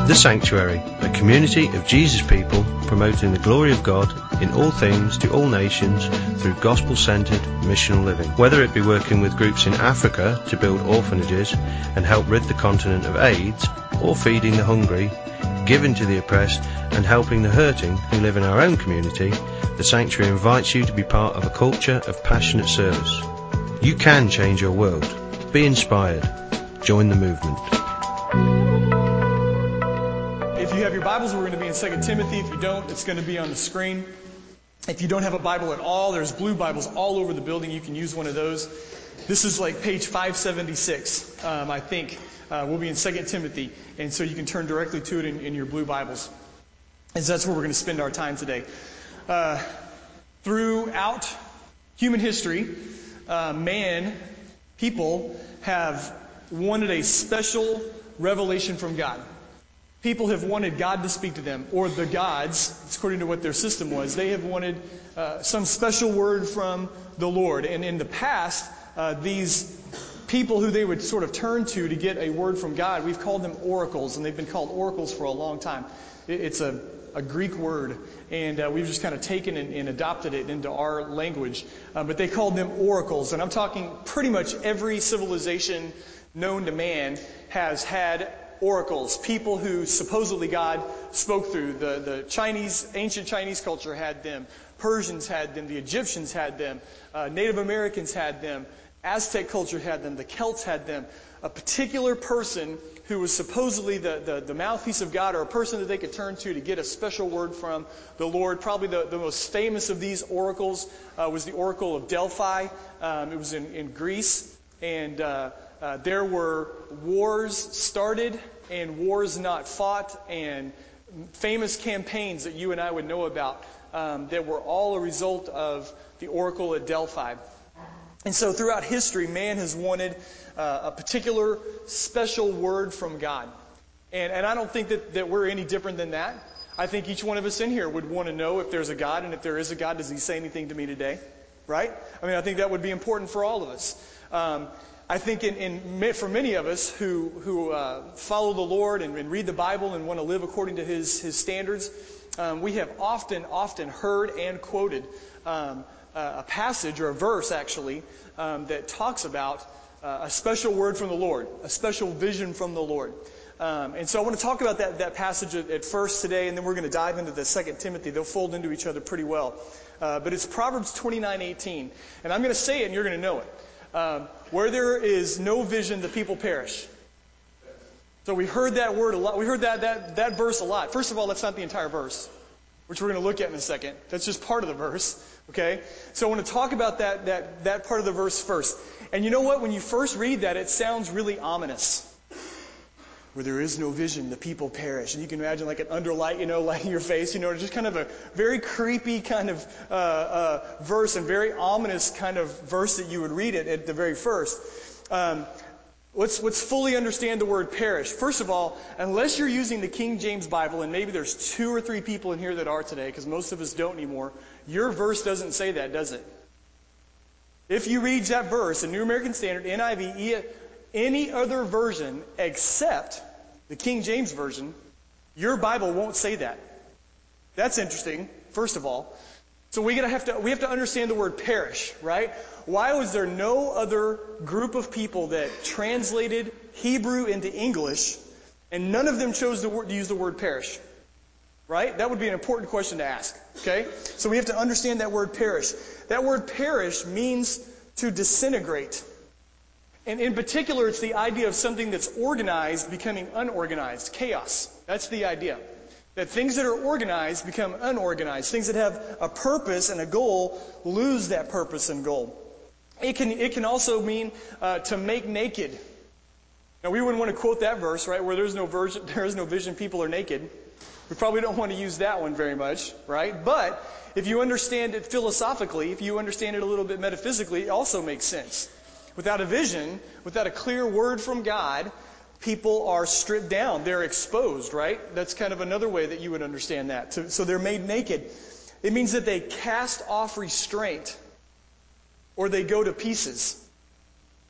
The Sanctuary, a community of Jesus people promoting the glory of God in all things to all nations through gospel-centered missional living. Whether it be working with groups in Africa to build orphanages and help rid the continent of AIDS, or feeding the hungry, giving to the oppressed and helping the hurting who live in our own community, the Sanctuary invites you to be part of a culture of passionate service. You can change your world. Be inspired. Join the movement. If you have your Bibles, we're going to be in 2 Timothy. If you don't, it's going to be on the screen. If you don't have a Bible at all, there's blue Bibles all over the building. You can use one of those. This is like page 576, I think. We'll be in 2 Timothy, and so you can turn directly to it in your blue Bibles. And so that's where we're going to spend our time today. Throughout human history, people have wanted a special revelation from God. People have wanted God to speak to them, or the gods, according to what their system was. They have wanted some special word from the Lord. And in the past, these people who they would sort of turn to get a word from God, we've called them oracles, and they've been called oracles for a long time. It's a Greek word, and we've just kind of taken and adopted it into our language. But they called them oracles, and I'm talking pretty much every civilization known to man has had oracles, people who supposedly God spoke through. The ancient Chinese culture had them. Persians had them. The Egyptians had them. Native Americans had them. Aztec culture had them. The Celts had them. A particular person who was supposedly the mouthpiece of God, or a person that they could turn to get a special word from the Lord. Probably the most famous of these oracles was the Oracle of Delphi. It was in Greece. And there were wars started and wars not fought, and famous campaigns that you and I would know about that were all a result of the Oracle at Delphi. And so throughout history, man has wanted a particular special word from God. And I don't think that we're any different than that. I think each one of us in here would want to know if there's a God, and if there is a God, does He say anything to me today? Right? I mean, I think that would be important for all of us. I think for many of us who follow the Lord and read the Bible and want to live according to His standards, we have often heard and quoted a passage, or a verse actually, that talks about a special word from the Lord, a special vision from the Lord. And so I want to talk about that passage at first today, and then we're going to dive into the 2 Timothy. They'll fold into each other pretty well. But it's Proverbs 29:18. And I'm going to say it, and you're going to know it. Where there is no vision, the people perish. So we heard that word a lot. We heard that verse a lot. First of all, that's not the entire verse, which we're going to look at in a second. That's just part of the verse. Okay? So I want to talk about that part of the verse first. And you know what? When you first read that, it sounds really ominous. Where there is no vision, the people perish. And you can imagine like an underlight, lighting your face. Just kind of a very creepy kind of verse, and very ominous kind of verse that you would read it at the very first. Let's fully understand the word perish. First of all, unless you're using the King James Bible, and maybe there's 2 or 3 people in here that are today, because most of us don't anymore, your verse doesn't say that, does it? If you read that verse in New American Standard, NIV, any other version except the King James Version, your Bible won't say that. That's interesting, first of all. So we have to understand the word perish, right? Why was there no other group of people that translated Hebrew into English, and none of them chose to use the word perish? Right? That would be an important question to ask. Okay? So we have to understand that word perish. That word perish means to disintegrate. And in particular, it's the idea of something that's organized becoming unorganized. Chaos. That's the idea. That things that are organized become unorganized. Things that have a purpose and a goal lose that purpose and goal. It can also mean to make naked. Now, we wouldn't want to quote that verse, right? Where there is no vision, people are naked. We probably don't want to use that one very much, right? But if you understand it philosophically, if you understand it a little bit metaphysically, it also makes sense. Without a vision, without a clear word from God, people are stripped down. They're exposed, right? That's kind of another way that you would understand that. So they're made naked. It means that they cast off restraint, or they go to pieces.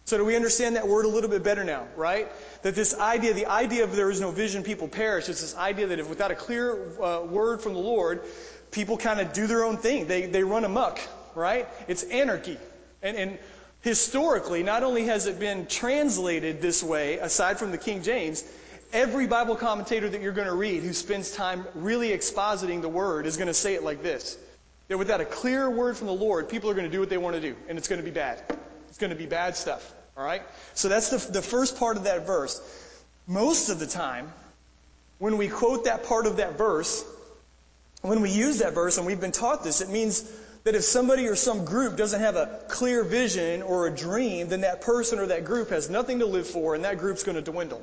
So do we understand that word a little bit better now, right? That this idea, the idea of there is no vision, people perish, it's this idea that if without a clear word from the Lord, people kind of do their own thing. They run amok, right? It's anarchy. And historically, not only has it been translated this way, aside from the King James, every Bible commentator that you're going to read who spends time really expositing the word is going to say it like this. That without a clear word from the Lord, people are going to do what they want to do, and it's going to be bad. It's going to be bad stuff, all right? So that's the first part of that verse. Most of the time, when we quote that part of that verse, when we use that verse, and we've been taught this, it means that if somebody or some group doesn't have a clear vision or a dream, then that person or that group has nothing to live for, and that group's going to dwindle.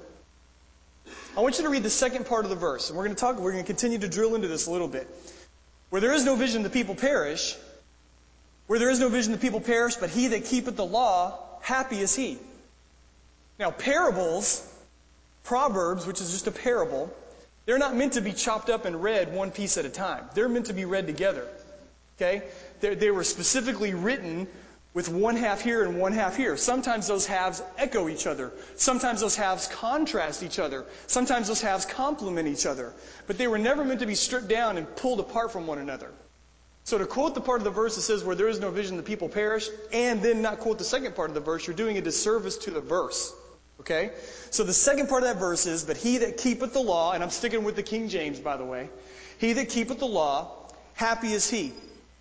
I want you to read the second part of the verse, and we're going to continue to drill into this a little bit. Where there is no vision, the people perish. Where there is no vision, the people perish, but he that keepeth the law, happy is he. Now, parables, Proverbs, which is just a parable, they're not meant to be chopped up and read one piece at a time. They're meant to be read together. Okay? They were specifically written with one half here and one half here. Sometimes those halves echo each other. Sometimes those halves contrast each other. Sometimes those halves complement each other. But they were never meant to be stripped down and pulled apart from one another. So to quote the part of the verse that says, where there is no vision, the people perish, and then not quote the second part of the verse, you're doing a disservice to the verse. Okay? So the second part of that verse is, but he that keepeth the law, and I'm sticking with the King James, by the way, he that keepeth the law, happy is he.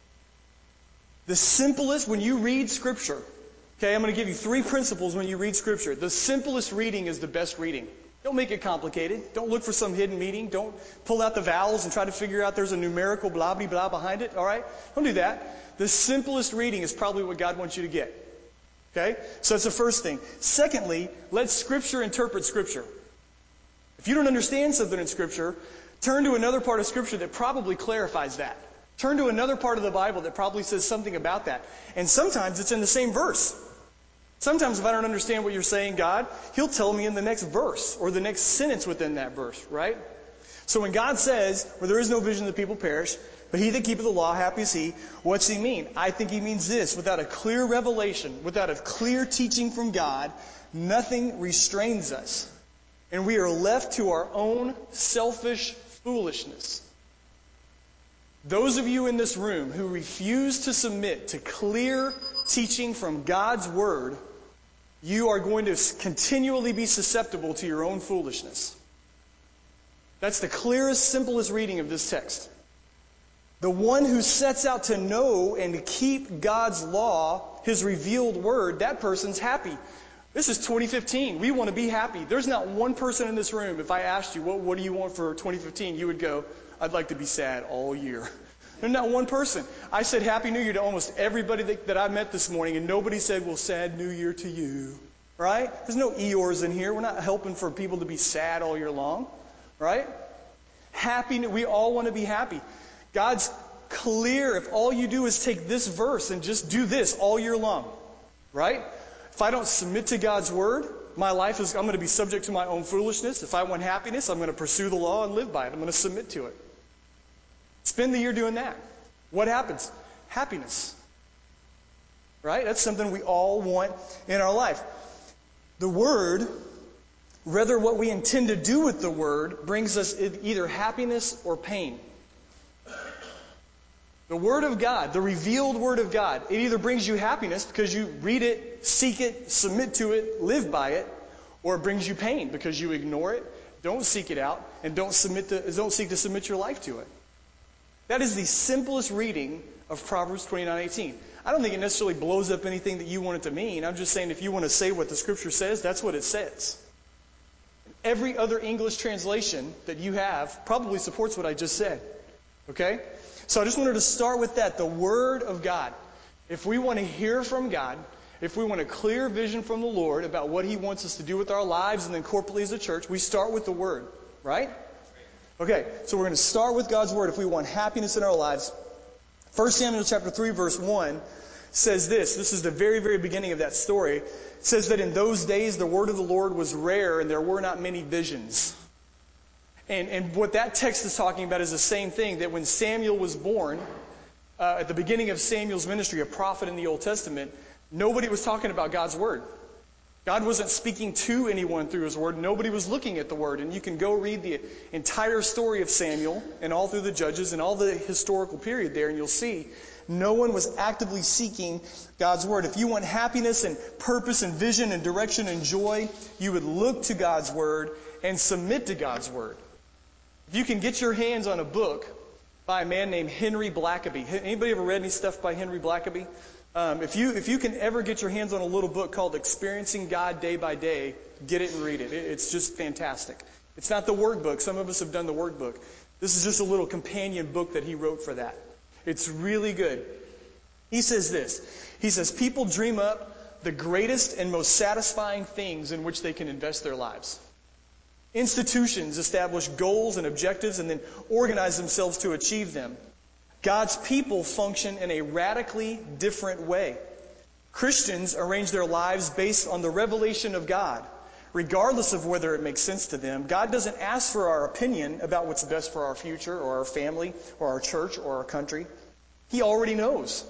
The simplest, when you read Scripture, okay, I'm going to give you 3 principles when you read Scripture. The simplest reading is the best reading. Don't make it complicated. Don't look for some hidden meaning. Don't pull out the vowels and try to figure out there's a numerical blah, blah, blah behind it, all right? Don't do that. The simplest reading is probably what God wants you to get. Okay? So that's the first thing. Secondly, let Scripture interpret Scripture. If you don't understand something in Scripture, turn to another part of Scripture that probably clarifies that. Turn to another part of the Bible that probably says something about that. And sometimes it's in the same verse. Sometimes if I don't understand what you're saying, God, He'll tell me in the next verse or the next sentence within that verse, right? So when God says, where there is no vision, the people perish, but he that keepeth the law, happy is he, what's He mean? I think He means this. Without a clear revelation, without a clear teaching from God, nothing restrains us. And we are left to our own selfish foolishness. Those of you in this room who refuse to submit to clear teaching from God's Word, you are going to continually be susceptible to your own foolishness. That's the clearest, simplest reading of this text. The one who sets out to know and to keep God's law, His revealed Word, that person's happy. This is 2015. We want to be happy. There's not one person in this room, if I asked you, what do you want for 2015? You would go, I'd like to be sad all year. There's not one person. I said Happy New Year to almost everybody that I met this morning, and nobody said, well, sad New Year to you. Right? There's no Eeyores in here. We're not helping for people to be sad all year long. Right? We all want to be happy. God's clear. If all you do is take this verse and just do this all year long. Right? If I don't submit to God's Word, my life I'm going to be subject to my own foolishness. If I want happiness, I'm going to pursue the law and live by it. I'm going to submit to it. Spend the year doing that. What happens? Happiness. Right? That's something we all want in our life. The Word, rather what we intend to do with the Word, brings us either happiness or pain. The Word of God, the revealed Word of God, it either brings you happiness because you read it, seek it, submit to it, live by it, or it brings you pain because you ignore it, don't seek it out, and don't seek to submit your life to it. That is the simplest reading of Proverbs 29:18. I don't think it necessarily blows up anything that you want it to mean. I'm just saying if you want to say what the Scripture says, that's what it says. Every other English translation that you have probably supports what I just said. Okay? So I just wanted to start with that, the Word of God. If we want to hear from God, if we want a clear vision from the Lord about what He wants us to do with our lives and then corporately as a church, we start with the Word, right? Okay, so we're going to start with God's Word if we want happiness in our lives. 1 Samuel chapter 3, verse 1 says this. This is the very, very beginning of that story. It says that in those days the word of the Lord was rare and there were not many visions. And what that text is talking about is the same thing, that when Samuel was born, at the beginning of Samuel's ministry, a prophet in the Old Testament, nobody was talking about God's Word. God wasn't speaking to anyone through his word. Nobody was looking at the word. And you can go read the entire story of Samuel and all through the Judges and all the historical period there, and you'll see no one was actively seeking God's word. If you want happiness and purpose and vision and direction and joy, you would look to God's word and submit to God's word. If you can get your hands on a book by a man named Henry Blackaby. Anybody ever read any stuff by Henry Blackaby? If you can ever get your hands on a little book called Experiencing God Day by Day, get it and read it. It's just fantastic. It's not the workbook. Some of us have done the workbook. This is just a little companion book that he wrote for that. It's really good. He says this. He says, people dream up the greatest and most satisfying things in which they can invest their lives. Institutions establish goals and objectives and then organize themselves to achieve them. God's people function in a radically different way. Christians arrange their lives based on the revelation of God, regardless of whether it makes sense to them. God doesn't ask for our opinion about what's best for our future or our family or our church or our country. He already knows.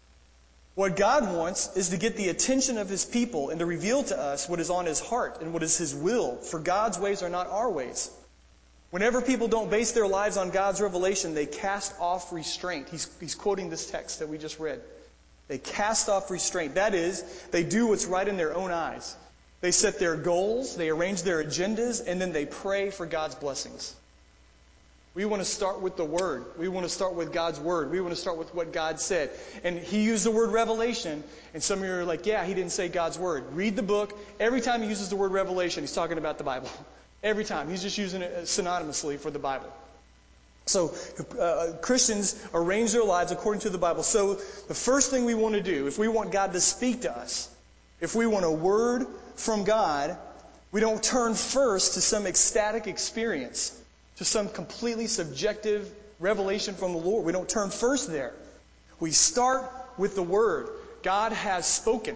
What God wants is to get the attention of His people and to reveal to us what is on His heart and what is His will, for God's ways are not our ways. Whenever people don't base their lives on God's revelation, they cast off restraint. He's quoting this text that we just read. They cast off restraint. That is, they do what's right in their own eyes. They set their goals, they arrange their agendas, and then they pray for God's blessings. We want to start with the Word. We want to start with God's Word. We want to start with what God said. And He used the word revelation, and some of you are like, yeah, He didn't say God's Word. Read the book. Every time He uses the word revelation, He's talking about the Bible. Every time. He's just using it synonymously for the Bible. So Christians arrange their lives according to the Bible. So the first thing we want to do, if we want God to speak to us, if we want a word from God, we don't turn first to some ecstatic experience, to some completely subjective revelation from the Lord. We don't turn first there. We start with the Word. God has spoken.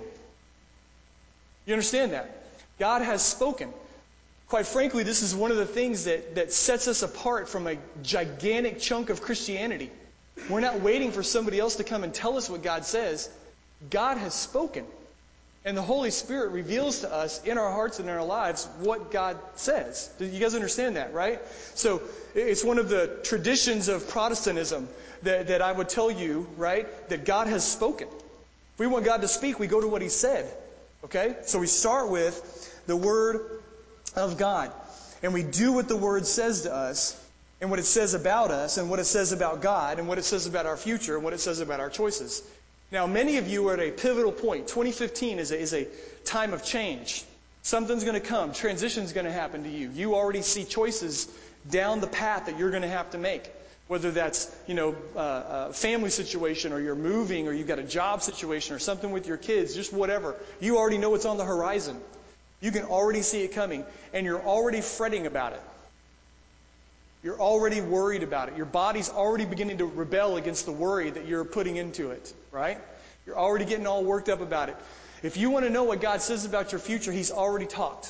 You understand that? God has spoken. Quite frankly, this is one of the things that sets us apart from a gigantic chunk of Christianity. We're not waiting for somebody else to come and tell us what God says. God has spoken. And the Holy Spirit reveals to us in our hearts and in our lives what God says. Do you guys understand that, right? So it's one of the traditions of Protestantism that I would tell you, right, that God has spoken. If we want God to speak, we go to what He said. Okay? So we start with the Word of God. And we do what the Word says to us, and what it says about us, and what it says about God, and what it says about our future, and what it says about our choices. Now, many of you are at a pivotal point. 2015 is a time of change. Something's going to come. Transition's going to happen to you. You already see choices down the path that you're going to have to make. Whether that's, a family situation, or you're moving, or you've got a job situation, or something with your kids, just whatever. You already know what's on the horizon. You can already see it coming, and you're already fretting about it. You're already worried about it. Your body's already beginning to rebel against the worry that you're putting into it, right? You're already getting all worked up about it. If you want to know what God says about your future, He's already talked.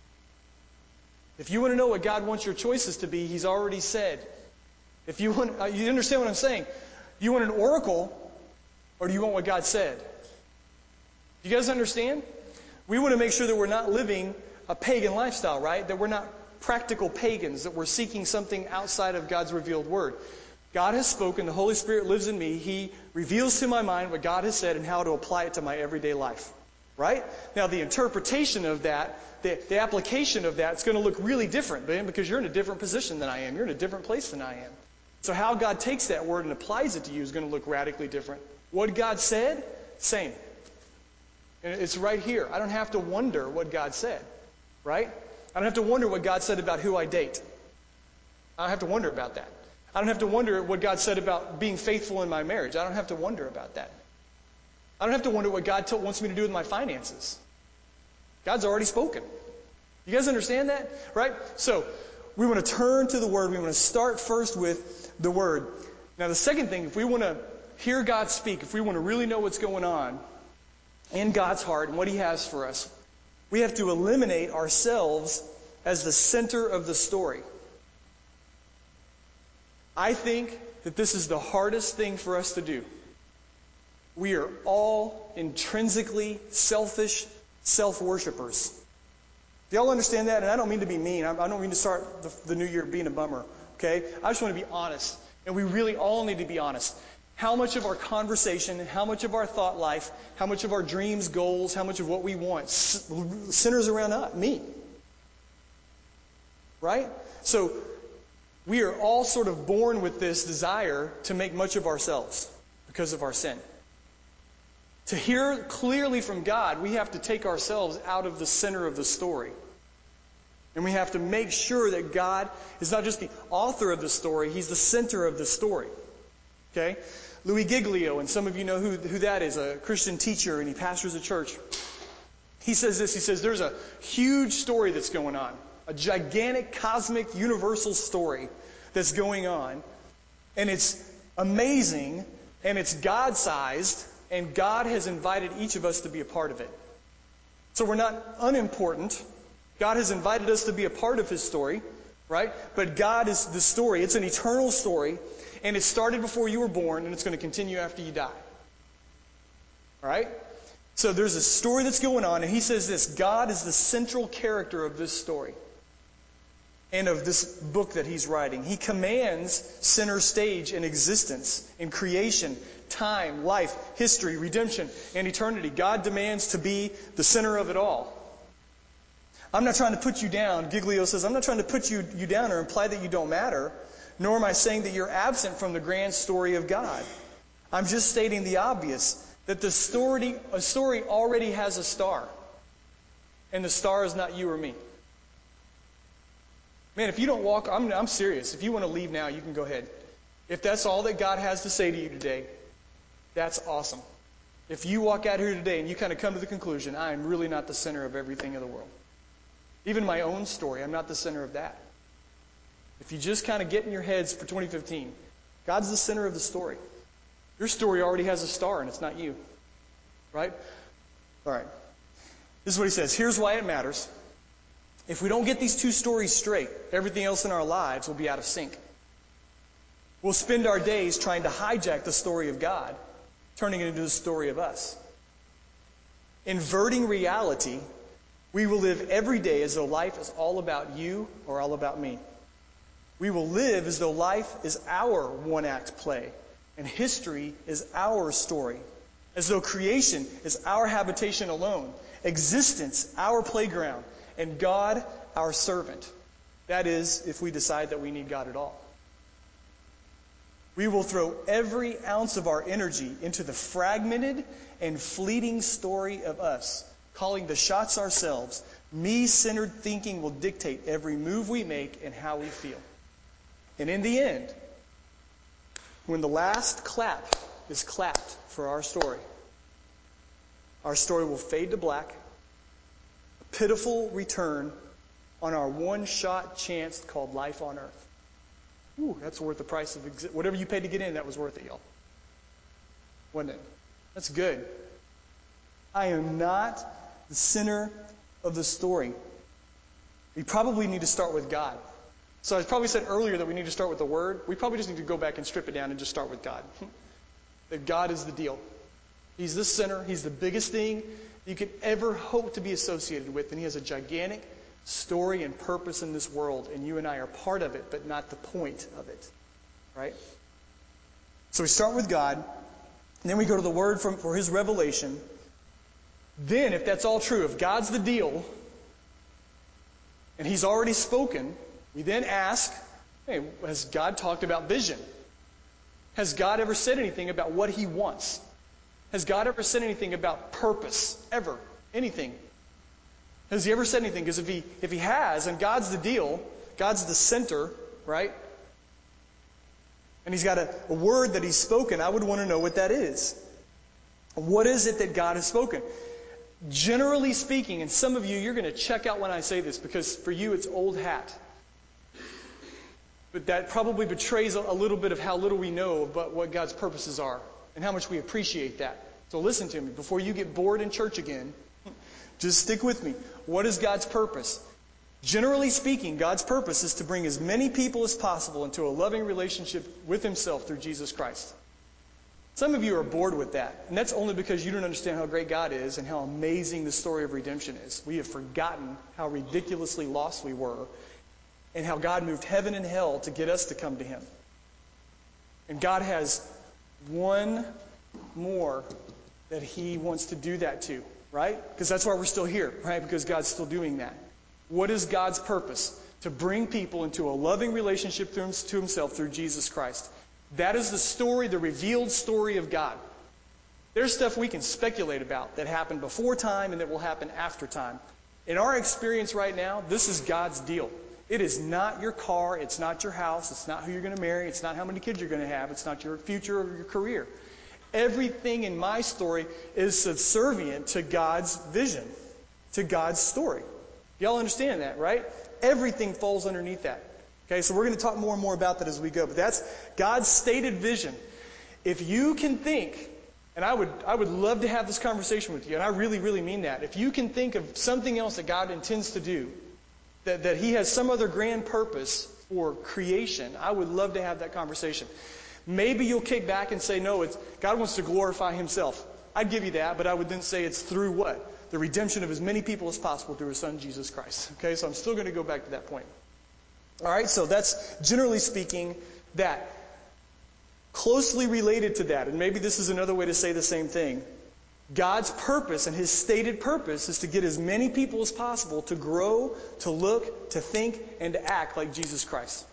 If you want to know what God wants your choices to be, He's already said. If you want, you understand what I'm saying? You want an oracle, or do you want what God said? Do you guys understand? We want to make sure that we're not living a pagan lifestyle, right? That we're not practical pagans, that we're seeking something outside of God's revealed Word. God has spoken. The Holy Spirit lives in me. He reveals to my mind what God has said and how to apply it to my everyday life. Right? Now, the interpretation of that, the application of that, is going to look really different, man, because you're in a different position than I am. You're in a different place than I am. So how God takes that Word and applies it to you is going to look radically different. What God said, same. And it's right here. I don't have to wonder what God said. Right? I don't have to wonder what God said about who I date. I don't have to wonder about that. I don't have to wonder what God said about being faithful in my marriage. I don't have to wonder about that. I don't have to wonder what God wants me to do with my finances. God's already spoken. You guys understand that? Right? So, we want to turn to the Word. We want to start first with the Word. Now, the second thing, if we want to hear God speak, if we want to really know what's going on in God's heart and what He has for us, we have to eliminate ourselves as the center of the story. I think that this is the hardest thing for us to do. We are all intrinsically selfish, self-worshipers. Do y'all understand that? And I don't mean to be mean. I don't mean to start the new year being a bummer. Okay? I just want to be honest. And we really all need to be honest. How much of our conversation, how much of our thought life, how much of our dreams, goals, how much of what we want centers around me? Right? So we are all sort of born with this desire to make much of ourselves because of our sin. To hear clearly from God, we have to take ourselves out of the center of the story. And we have to make sure that God is not just the author of the story, He's the center of the story. Okay? Louis Giglio, and some of you know who that is, a Christian teacher, and he pastors a church. He says this, he says, there's a huge story that's going on. A gigantic, cosmic, universal story that's going on. And it's amazing, and it's God-sized, and God has invited each of us to be a part of it. So we're not unimportant. God has invited us to be a part of His story, right? But God is the story. It's an eternal story, and it started before you were born, and it's going to continue after you die. All right? So there's a story that's going on, and he says this: God is the central character of this story and of this book that he's writing. He commands center stage in existence, in creation, time, life, history, redemption, and eternity. God demands to be the center of it all. I'm not trying to put you down. Giglio says, I'm not trying to put you down or imply that you don't matter, nor am I saying that you're absent from the grand story of God. I'm just stating the obvious, that a story already has a star, and the star is not you or me. Man, if you don't walk, I'm serious. If you want to leave now, you can go ahead. If that's all that God has to say to you today, that's awesome. If you walk out here today and you kind of come to the conclusion, I am really not the center of everything in the world. Even my own story, I'm not the center of that. If you just kind of get in your heads for 2015, God's the center of the story. Your story already has a star, and it's not you. Right? All right. This is what he says. Here's why it matters. If we don't get these two stories straight, everything else in our lives will be out of sync. We'll spend our days trying to hijack the story of God, turning it into the story of us. Inverting reality, we will live every day as though life is all about you or all about me. We will live as though life is our one-act play, and history is our story. As though creation is our habitation alone, existence our playground, and God our servant. That is, if we decide that we need God at all. We will throw every ounce of our energy into the fragmented and fleeting story of us, calling the shots ourselves. Me-centered thinking will dictate every move we make and how we feel. And in the end, when the last clap is clapped for our story will fade to black, a pitiful return on our one-shot chance called life on earth. Ooh, that's worth the price of whatever you paid to get in, that was worth it, y'all. Wasn't it? That's good. I am not the center of the story. We probably need to start with God. So I probably said earlier that we need to start with the Word. We probably just need to go back and strip it down and just start with God. That God is the deal. He's the center. He's the biggest thing you could ever hope to be associated with. And He has a gigantic story and purpose in this world. And you and I are part of it, but not the point of it. Right? So we start with God. And then we go to the Word for His revelation. Then, if that's all true, if God's the deal, and He's already spoken, we then ask, hey, has God talked about vision? Has God ever said anything about what He wants? Has God ever said anything about purpose? Ever? Anything? Has He ever said anything? Because if he has, and God's the deal, God's the center, right? And He's got a word that He's spoken, I would want to know what that is. What is it that God has spoken? Generally speaking, and some of you, you're going to check out when I say this, because for you it's old hat. But that probably betrays a little bit of how little we know about what God's purposes are and how much we appreciate that. So listen to me. Before you get bored in church again, just stick with me. What is God's purpose? Generally speaking, God's purpose is to bring as many people as possible into a loving relationship with Himself through Jesus Christ. Some of you are bored with that, and that's only because you don't understand how great God is and how amazing the story of redemption is. We have forgotten how ridiculously lost we were and how God moved heaven and hell to get us to come to him. And God has one more that he wants to do that to, right? Because that's why we're still here, right? Because God's still doing that. What is God's purpose? To bring people into a loving relationship to himself through Jesus Christ. That is the story, the revealed story of God. There's stuff we can speculate about that happened before time and that will happen after time. In our experience right now, this is God's deal. It is not your car, it's not your house, it's not who you're going to marry, it's not how many kids you're going to have, it's not your future or your career. Everything in my story is subservient to God's vision, to God's story. Y'all understand that, right? Everything falls underneath that. Okay, so we're going to talk more and more about that as we go. But that's God's stated vision. If you can think, and I would love to have this conversation with you, and I really, really mean that. If you can think of something else that God intends to do, that he has some other grand purpose for creation, I would love to have that conversation. Maybe you'll kick back and say, no, God wants to glorify himself. I'd give you that, but I would then say it's through what? The redemption of as many people as possible through his son, Jesus Christ. Okay, so I'm still going to go back to that point. All right, so that's, generally speaking, that. Closely related to that, and maybe this is another way to say the same thing, God's purpose and his stated purpose is to get as many people as possible to grow, to look, to think, and to act like Jesus Christ.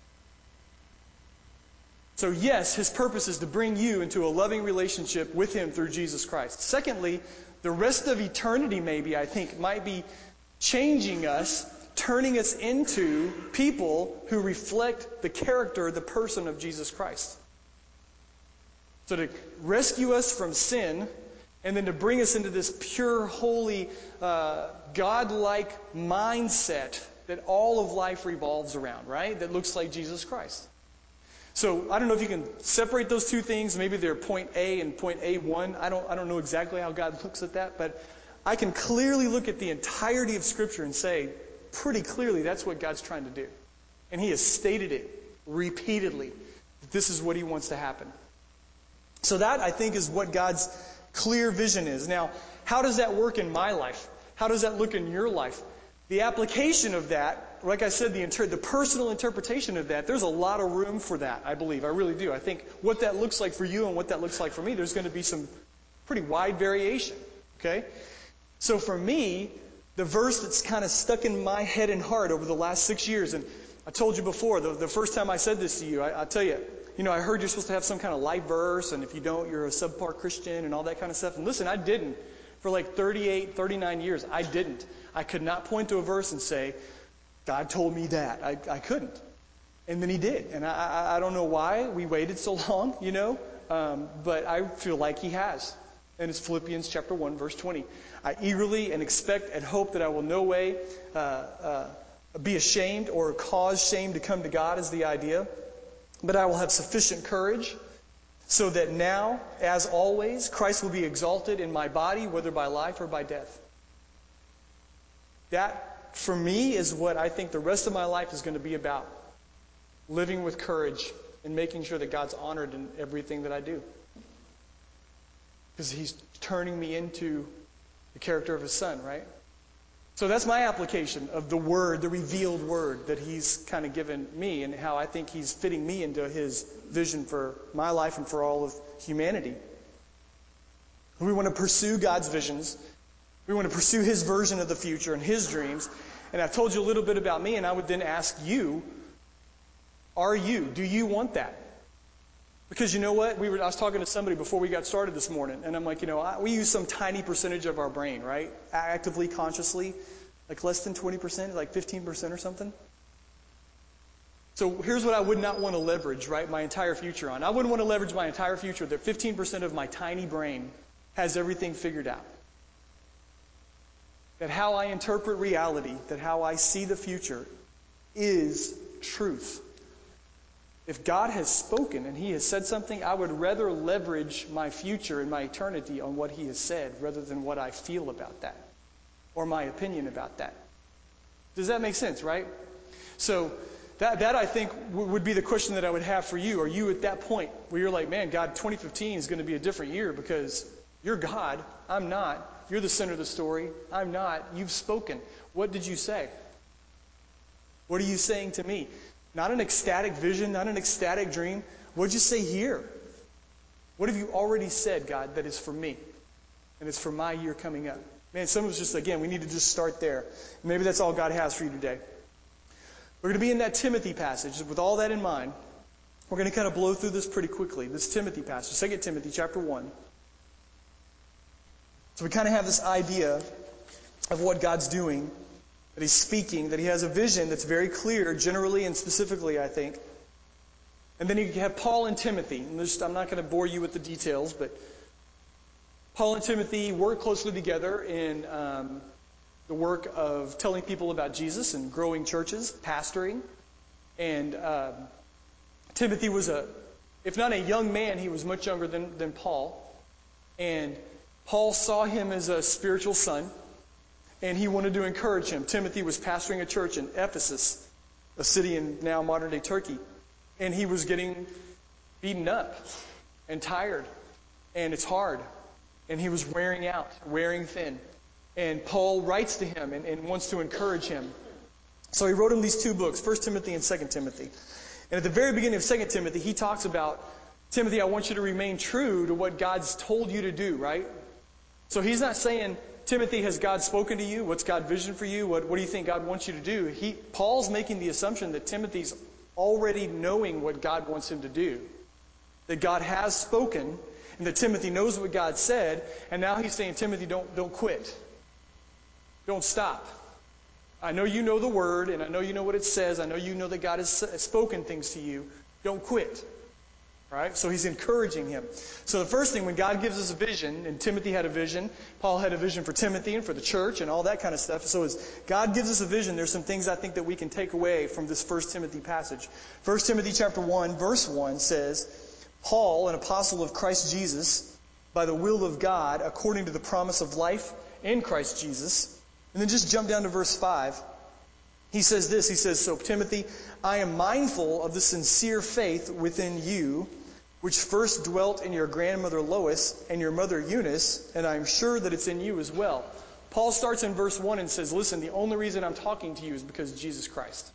So yes, his purpose is to bring you into a loving relationship with him through Jesus Christ. Secondly, the rest of eternity maybe, I think, might be changing us, turning us into people who reflect the character, the person of Jesus Christ. So to rescue us from sin, and then to bring us into this pure, holy, God-like mindset that all of life revolves around, right? That looks like Jesus Christ. So I don't know if you can separate those two things. Maybe they're point A and point A1. I don't know exactly how God looks at that, but I can clearly look at the entirety of Scripture and say, pretty clearly, that's what God's trying to do. And he has stated it repeatedly. This is what he wants to happen. So that, I think, is what God's clear vision is. Now, how does that work in my life? How does that look in your life? The application of that, like I said, the personal interpretation of that, there's a lot of room for that, I believe. I really do. I think what that looks like for you and what that looks like for me, there's going to be some pretty wide variation. Okay? So for me, the verse that's kind of stuck in my head and heart over the last 6 years, and I told you before, the first time I said this to you, I tell you, I heard you're supposed to have some kind of life verse, and if you don't, you're a subpar Christian and all that kind of stuff. And listen, I didn't. For like 38, 39 years, I didn't. I could not point to a verse and say, God told me that. I couldn't. And then he did. And I don't know why we waited so long, but I feel like he has. And it's Philippians chapter 1, verse 20. I eagerly and expect and hope that I will no way be ashamed or cause shame to come to God is the idea. But I will have sufficient courage so that now, as always, Christ will be exalted in my body, whether by life or by death. That, for me, is what I think the rest of my life is going to be about. Living with courage and making sure that God's honored in everything that I do. Because he's turning me into the character of his son, right? So that's my application of the word, the revealed word that he's kind of given me and how I think he's fitting me into his vision for my life and for all of humanity. We want to pursue God's visions. We want to pursue his version of the future and his dreams. And I've told you a little bit about me, and I would then ask you, do you want that? Because you know what? I was talking to somebody before we got started this morning, and I'm like, we use some tiny percentage of our brain, right? Actively, consciously, like less than 20%, like 15% or something. So here's what I would not want to leverage, right, my entire future on. I wouldn't want to leverage my entire future that 15% of my tiny brain has everything figured out. That how I interpret reality, that how I see the future is truth. If God has spoken and he has said something, I would rather leverage my future and my eternity on what he has said rather than what I feel about that or my opinion about that. Does that make sense, right? So that I think would be the question that I would have for you. Are you at that point where you're like, man, God, 2015 is going to be a different year because you're God, I'm not. You're the center of the story, I'm not. You've spoken. What did you say? What are you saying to me? Not an ecstatic vision, not an ecstatic dream. What did you say here? What have you already said, God, that is for me? And it's for my year coming up. Man, some of us just, again, we need to just start there. Maybe that's all God has for you today. We're going to be in that Timothy passage. With all that in mind, we're going to kind of blow through this pretty quickly. This Timothy passage, 2 Timothy chapter 1. So we kind of have this idea of what God's doing, that He's speaking, that He has a vision that's very clear, generally and specifically, I think. And then you have Paul and Timothy. And I'm not going to bore you with the details, but Paul and Timothy work closely together in the work of telling people about Jesus and growing churches, pastoring. And Timothy was if not a young man, he was much younger than Paul. And Paul saw him as a spiritual son, and he wanted to encourage him. Timothy was pastoring a church in Ephesus, a city in now modern-day Turkey. And he was getting beaten up and tired, and it's hard. And he was wearing out, wearing thin. And Paul writes to him and wants to encourage him. So he wrote him these two books, 1 Timothy and 2 Timothy. And at the very beginning of 2 Timothy, he talks about, Timothy, I want you to remain true to what God's told you to do, right? So he's not saying, Timothy, has God spoken to you? What's God's vision for you? What do you think God wants you to do? Paul's making the assumption that Timothy's already knowing what God wants him to do. That God has spoken, and that Timothy knows what God said, and now he's saying, Timothy, don't quit. Don't stop. I know you know the Word, and I know you know what it says. I know you know that God has spoken things to you. Don't quit. Right? So he's encouraging him. So the first thing, when God gives us a vision, and Timothy had a vision, Paul had a vision for Timothy and for the church and all that kind of stuff. So as God gives us a vision, there's some things I think that we can take away from this 1 Timothy passage. 1 Timothy chapter 1, verse 1 says, Paul, an apostle of Christ Jesus, by the will of God, according to the promise of life in Christ Jesus. And then just jump down to verse 5. He says this, he says, so Timothy, I am mindful of the sincere faith within you, which first dwelt in your grandmother Lois and your mother Eunice, and I am sure that it's in you as well. Paul starts in verse 1 and says, listen, the only reason I'm talking to you is because of Jesus Christ.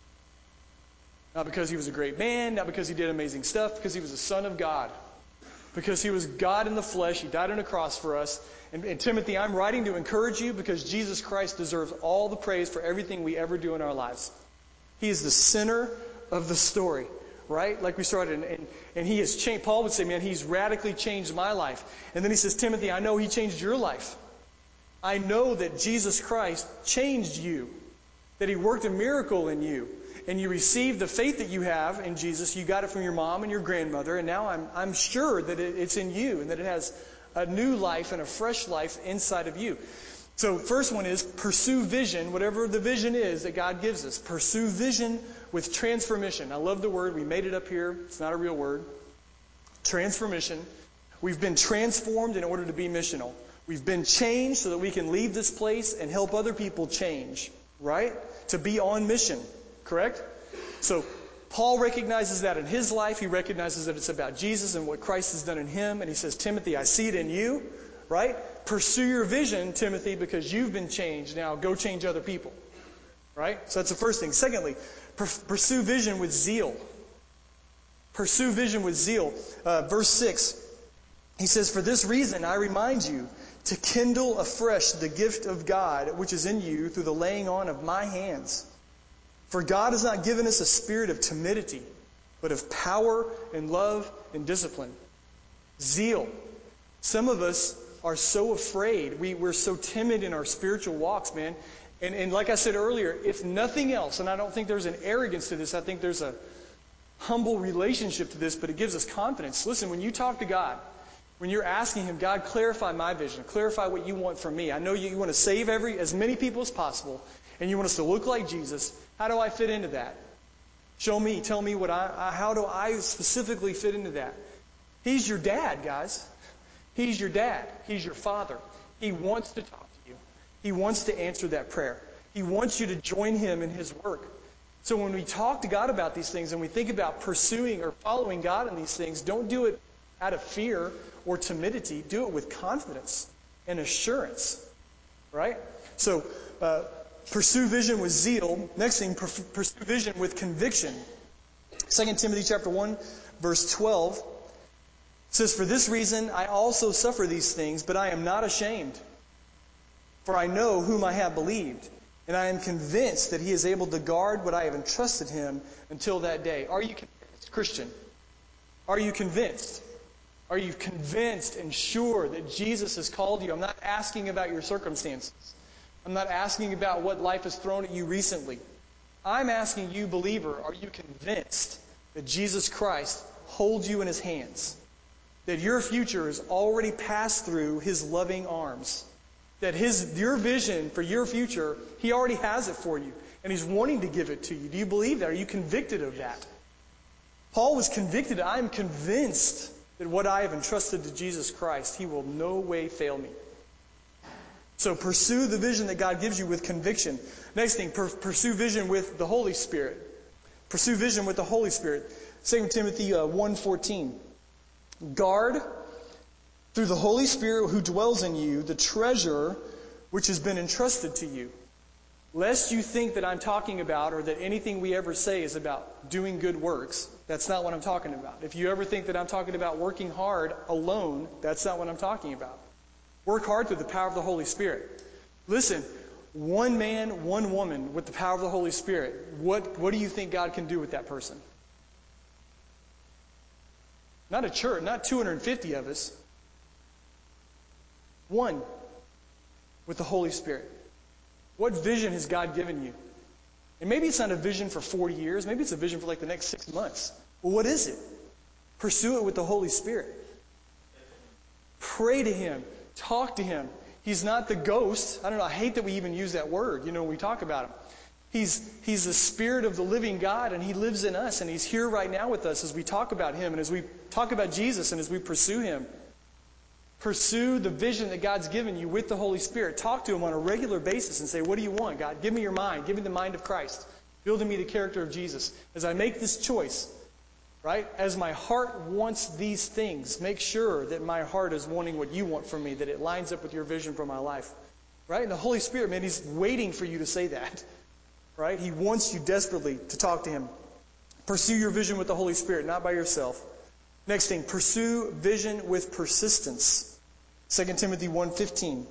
Not because he was a great man, not because he did amazing stuff, because he was the Son of God. Because he was God in the flesh, he died on a cross for us. And Timothy, I'm writing to encourage you because Jesus Christ deserves all the praise for everything we ever do in our lives. He is the center of the story, right? Like we started, and he has changed. Paul would say, man, he's radically changed my life. And then he says, Timothy, I know he changed your life. I know that Jesus Christ changed you, that he worked a miracle in you. And you received the faith that you have in Jesus. You got it from your mom and your grandmother. And now I'm sure that it's in you and that it has a new life and a fresh life inside of you. So first one is pursue vision, whatever the vision is that God gives us. Pursue vision with transformation. I love the word. We made it up here. It's not a real word. Transformation. We've been transformed in order to be missional. We've been changed so that we can leave this place and help other people change, right? To be on mission. Correct? So Paul recognizes that in his life. He recognizes that it's about Jesus and what Christ has done in him. And he says, Timothy, I see it in you. Right? Pursue your vision, Timothy, because you've been changed. Now go change other people. Right? So that's the first thing. Secondly, pursue vision with zeal. Pursue vision with zeal. Verse 6, he says, for this reason I remind you to kindle afresh the gift of God which is in you through the laying on of my hands. For God has not given us a spirit of timidity, but of power and love and discipline. Zeal. Some of us are so afraid. We're so timid in our spiritual walks, man. And like I said earlier, if nothing else, and I don't think there's an arrogance to this, I think there's a humble relationship to this, but it gives us confidence. Listen, when you talk to God, when you're asking Him, God, clarify my vision, clarify what you want from me. I know you want to save as many people as possible, and you want us to look like Jesus. How do I fit into that? Show me, tell me how do I specifically fit into that? He's your dad, guys. He's your dad. He's your father. He wants to talk to you. He wants to answer that prayer. He wants you to join Him in His work. So when we talk to God about these things and we think about pursuing or following God in these things, don't do it out of fear or timidity. Do it with confidence and assurance, right? So pursue vision with zeal. Next thing, pursue vision with conviction. 2 Timothy chapter 1, verse 12 says, "For this reason I also suffer these things, but I am not ashamed. For I know whom I have believed, and I am convinced that he is able to guard what I have entrusted him until that day." Are you convinced, Christian? Are you convinced? Are you convinced and sure that Jesus has called you? I'm not asking about your circumstances. I'm not asking about what life has thrown at you recently. I'm asking you, believer, are you convinced that Jesus Christ holds you in his hands? That your future is already passed through his loving arms? That your vision for your future, he already has it for you. And he's wanting to give it to you. Do you believe that? Are you convicted of that? Paul was convicted. I am convinced that what I have entrusted to Jesus Christ, he will no way fail me. So pursue the vision that God gives you with conviction. Next thing, pursue vision with the Holy Spirit. Pursue vision with the Holy Spirit. 2 Timothy 1:14. "Guard through the Holy Spirit who dwells in you the treasure which has been entrusted to you. Lest you think that I'm talking about, or that anything we ever say is about doing good works. That's not what I'm talking about. If you ever think that I'm talking about working hard alone, that's not what I'm talking about. Work hard through the power of the Holy Spirit. Listen, one man, one woman with the power of the Holy Spirit, what do you think God can do with that person? Not a church, not 250 of us. One with the Holy Spirit. What vision has God given you? And maybe it's not a vision for 40 years. Maybe it's a vision for like the next 6 months. Well, what is it? Pursue it with the Holy Spirit. Pray to him. Talk to him. He's not the ghost. I don't know. I hate that we even use that word, when we talk about him. He's the Spirit of the living God, and he lives in us, and he's here right now with us as we talk about him and as we talk about Jesus and as we pursue him. Pursue the vision that God's given you with the Holy Spirit. Talk to him on a regular basis and say, what do you want, God? Give me your mind. Give me the mind of Christ. Build in me the character of Jesus. As I make this choice, right? As my heart wants these things, make sure that my heart is wanting what you want from me, that it lines up with your vision for my life. Right? And the Holy Spirit, man, he's waiting for you to say that. Right? He wants you desperately to talk to him. Pursue your vision with the Holy Spirit, not by yourself. Next thing, pursue vision with persistence. 2 Timothy 1:15.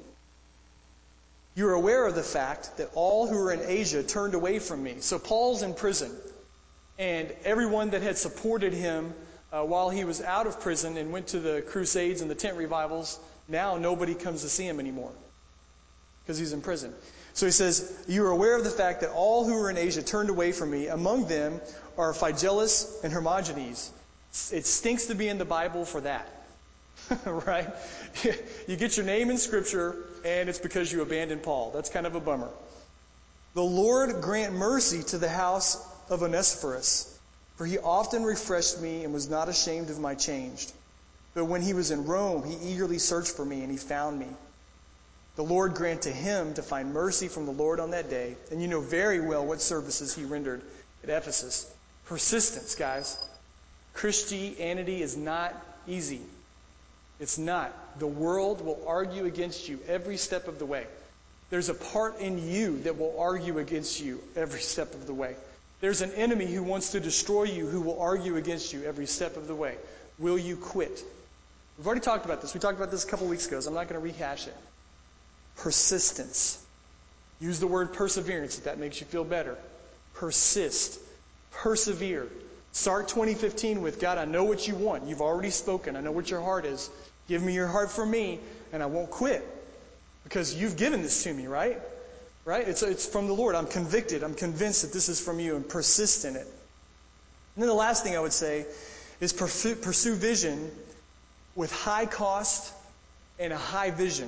You are aware of the fact that all who are in Asia turned away from me. So Paul's in prison. And everyone that had supported him while he was out of prison and went to the crusades and the tent revivals, now nobody comes to see him anymore because he's in prison. So he says, you are aware of the fact that all who are in Asia turned away from me. Among them are Phygelus and Hermogenes. It stinks to be in the Bible for that. Right? You get your name in Scripture, and it's because you abandoned Paul. That's kind of a bummer. The Lord grant mercy to the house of Onesiphorus, for he often refreshed me and was not ashamed of my change. But when he was in Rome, he eagerly searched for me, and he found me. The Lord grant to him to find mercy from the Lord on that day. And you know very well what services he rendered at Ephesus. Persistence, guys. Christianity is not easy. It's not. The world will argue against you every step of the way. There's a part in you that will argue against you every step of the way. There's an enemy who wants to destroy you who will argue against you every step of the way. Will you quit? We've already talked about this. We talked about this a couple weeks ago, so I'm not going to rehash it. Persistence. Use the word perseverance if that makes you feel better. Persist. Persevere. Start 2015 with, God, I know what you want. You've already spoken. I know what your heart is. Give me your heart for me, and I won't quit. Because you've given this to me, right? Right? It's from the Lord. I'm convicted. I'm convinced that this is from you, and persist in it. And then the last thing I would say is pursue vision with high cost and a high vision.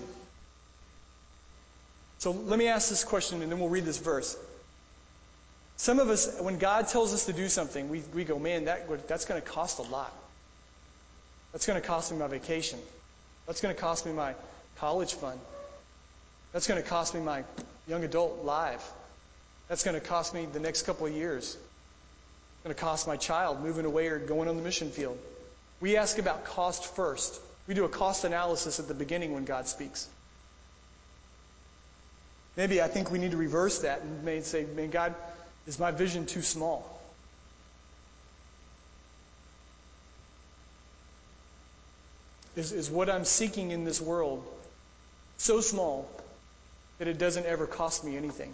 So let me ask this question, and then we'll read this verse. Some of us, when God tells us to do something, we go, man, that's going to cost a lot. That's going to cost me my vacation. That's going to cost me my college fund. That's going to cost me my young adult life. That's going to cost me the next couple of years. It's going to cost my child moving away or going on the mission field. We ask about cost first. We do a cost analysis at the beginning when God speaks. Maybe I think we need to reverse that and maybe say, man, God, is my vision too small? Is what I'm seeking in this world so small that it doesn't ever cost me anything?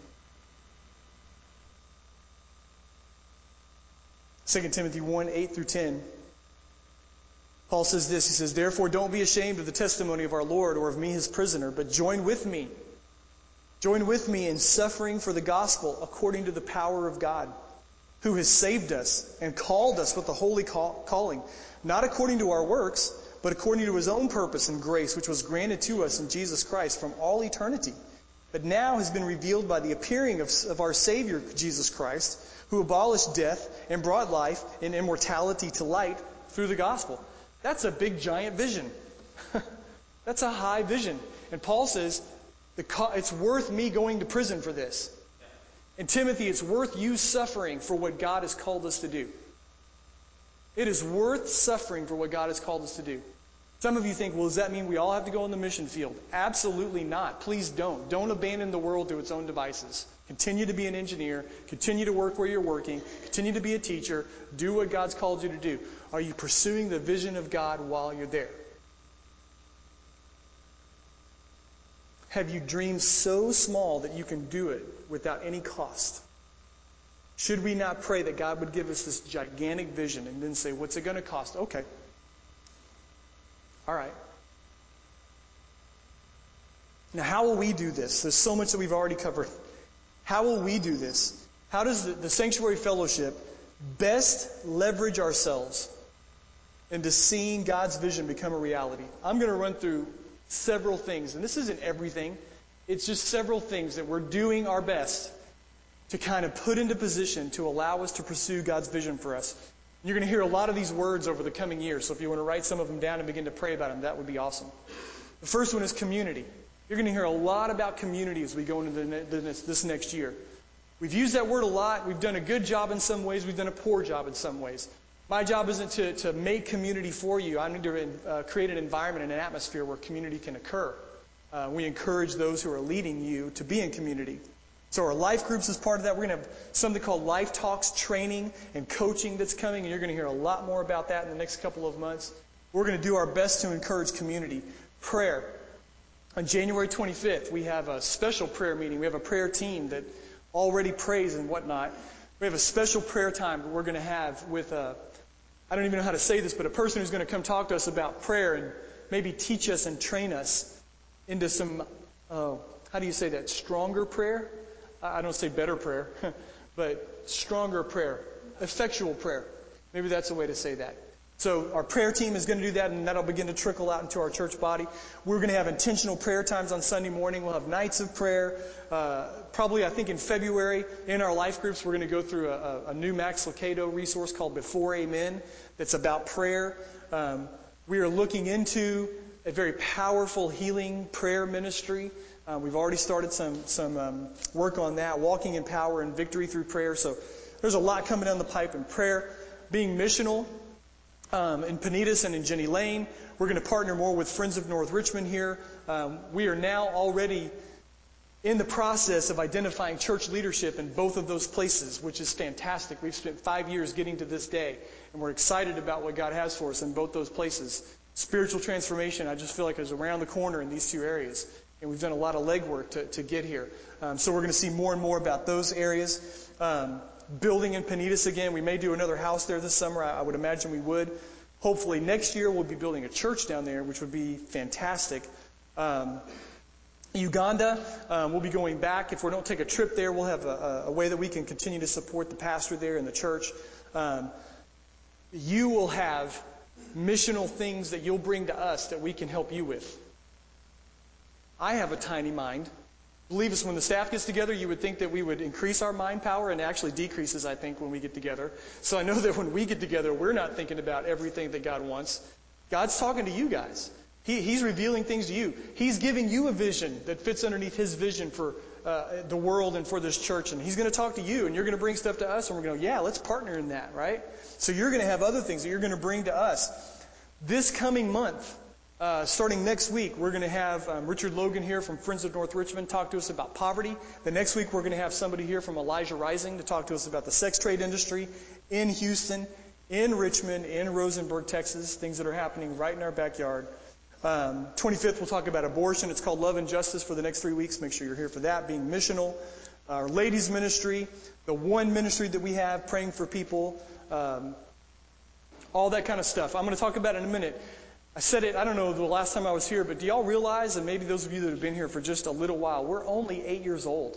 2 Timothy 1, 8 through 10. Paul says this, he says, therefore don't be ashamed of the testimony of our Lord or of me his prisoner, but join with me in suffering for the gospel according to the power of God, who has saved us and called us with a holy calling, not according to our works, but according to his own purpose and grace, which was granted to us in Jesus Christ from all eternity, but now has been revealed by the appearing of our Savior, Jesus Christ, who abolished death and brought life and immortality to light through the gospel. That's a big, giant vision. That's a high vision. And Paul says, it's worth me going to prison for this. And Timothy, it's worth you suffering for what God has called us to do. It is worth suffering for what God has called us to do. Some of you think, well, does that mean we all have to go on the mission field? Absolutely not. Please don't. Don't abandon the world to its own devices. Continue to be an engineer. Continue to work where you're working. Continue to be a teacher. Do what God's called you to do. Are you pursuing the vision of God while you're there? Have you dreamed so small that you can do it without any cost? Should we not pray that God would give us this gigantic vision and then say, what's it going to cost? Okay. All right. Now, how will we do this? There's so much that we've already covered. How will we do this? How does the Sanctuary Fellowship best leverage ourselves into seeing God's vision become a reality? I'm going to run through several things, and this isn't everything. It's just several things that we're doing our best to kind of put into position to allow us to pursue God's vision for us. You're going to hear a lot of these words over the coming years, so if you want to write some of them down and begin to pray about them, that would be awesome. The first one is community. You're going to hear a lot about community as we go into this next year. We've used that word a lot. We've done a good job in some ways. We've done a poor job in some ways. My job isn't to make community for you. I need to create an environment and an atmosphere where community can occur. We encourage those who are leading you to be in community. So our life groups is part of that. We're going to have something called Life Talks training and coaching that's coming, and you're going to hear a lot more about that in the next couple of months. We're going to do our best to encourage community. Prayer. On January 25th, we have a special prayer meeting. We have a prayer team that already prays and whatnot. We have a special prayer time that we're going to have with I don't even know how to say this, but a person who's going to come talk to us about prayer and maybe teach us and train us into some, how do you say that, stronger prayer? I don't say better prayer, but stronger prayer, effectual prayer. Maybe that's a way to say that. So our prayer team is going to do that, and that'll begin to trickle out into our church body. We're going to have intentional prayer times on Sunday morning. We'll have nights of prayer. Probably, I think, in February, in our life groups, we're going to go through a new Max Lucado resource called Before Amen that's about prayer. We are looking into a very powerful healing prayer ministry. We've already started some work on that, walking in power and victory through prayer. So there's a lot coming down the pipe in prayer. Being missional in Penitas and in Jenny Lane. We're going to partner more with Friends of North Richmond here. We are now already in the process of identifying church leadership in both of those places, which is fantastic. We've spent 5 years getting to this day, and we're excited about what God has for us in both those places. Spiritual transformation, I just feel like, is around the corner in these two areas. And we've done a lot of legwork to get here. So we're going to see more and more about those areas. Building in Penitas again. We may do another house there this summer. I would imagine we would. Hopefully next year we'll be building a church down there, which would be fantastic. Uganda, we'll be going back. If we don't take a trip there, we'll have a way that we can continue to support the pastor there and the church. You will have missional things that you'll bring to us that we can help you with. I have a tiny mind. Believe us, when the staff gets together, you would think that we would increase our mind power, and it actually decreases, I think, when we get together. So I know that when we get together, we're not thinking about everything that God wants. God's talking to you guys. He's revealing things to you. He's giving you a vision that fits underneath His vision for the world and for this church. And he's going to talk to you, and you're going to bring stuff to us, and we're going to go, yeah, let's partner in that, right? So you're going to have other things that you're going to bring to us. This coming month, starting next week, we're going to have Richard Logan here from Friends of North Richmond talk to us about poverty. The next week, we're going to have somebody here from Elijah Rising to talk to us about the sex trade industry in Houston, in Richmond, in Rosenberg, Texas, things that are happening right in our backyard. 25th, we'll talk about abortion. It's called Love and Justice for the next 3 weeks. Make sure you're here for that, being missional. Our ladies ministry, the one ministry that we have, praying for people, all that kind of stuff. I'm going to talk about it in a minute. I said it, I don't know the last time I was here, but do y'all realize, and maybe those of you that have been here for just a little while, we're only 8 years old.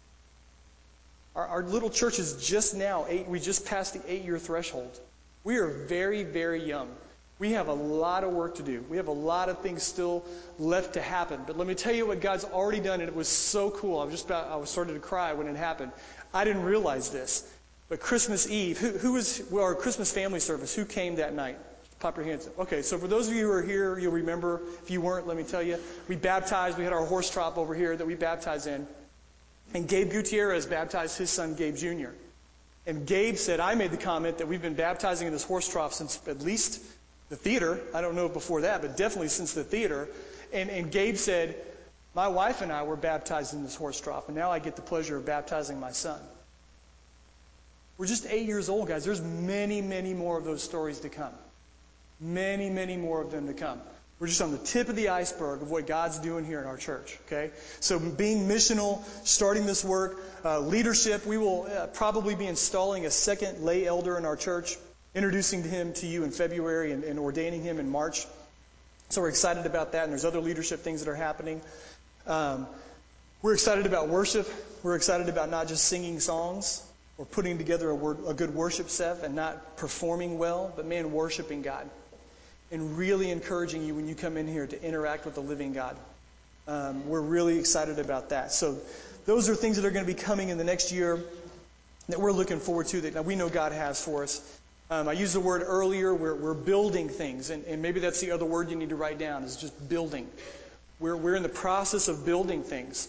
Our little church is just now 8. We just passed the 8-year threshold. We are very, very young. We have a lot of work to do. We have a lot of things still left to happen. But let me tell you what God's already done, and it was so cool. I was starting to cry when it happened. I didn't realize this. But Christmas Eve, who was our Christmas family service? Who came that night? Pop your hands up. Okay, so for those of you who are here, you'll remember. If you weren't, let me tell you. We baptized. We had our horse trough over here that we baptized in. And Gabe Gutierrez baptized his son, Gabe Jr. And Gabe said, I made the comment that we've been baptizing in this horse trough since at least the theater. I don't know before that, but definitely since the theater. And Gabe said, my wife and I were baptized in this horse trough, and now I get the pleasure of baptizing my son. We're just 8 years old, guys. There's many, many more of those stories to come. Many, many more of them to come. We're just on the tip of the iceberg of what God's doing here in our church, okay? So being missional, starting this work, leadership, we will probably be installing a second lay elder in our church, introducing him to you in February and ordaining him in March. So we're excited about that, and there's other leadership things that are happening. We're excited about worship. We're excited about not just singing songs or putting together a good worship set and not performing well, but, man, worshiping God and really encouraging you when you come in here to interact with the living God. We're really excited about that. So those are things that are going to be coming in the next year that we're looking forward to that we know God has for us. I used the word earlier, we're building things, and maybe that's the other word you need to write down, is just building. We're in the process of building things.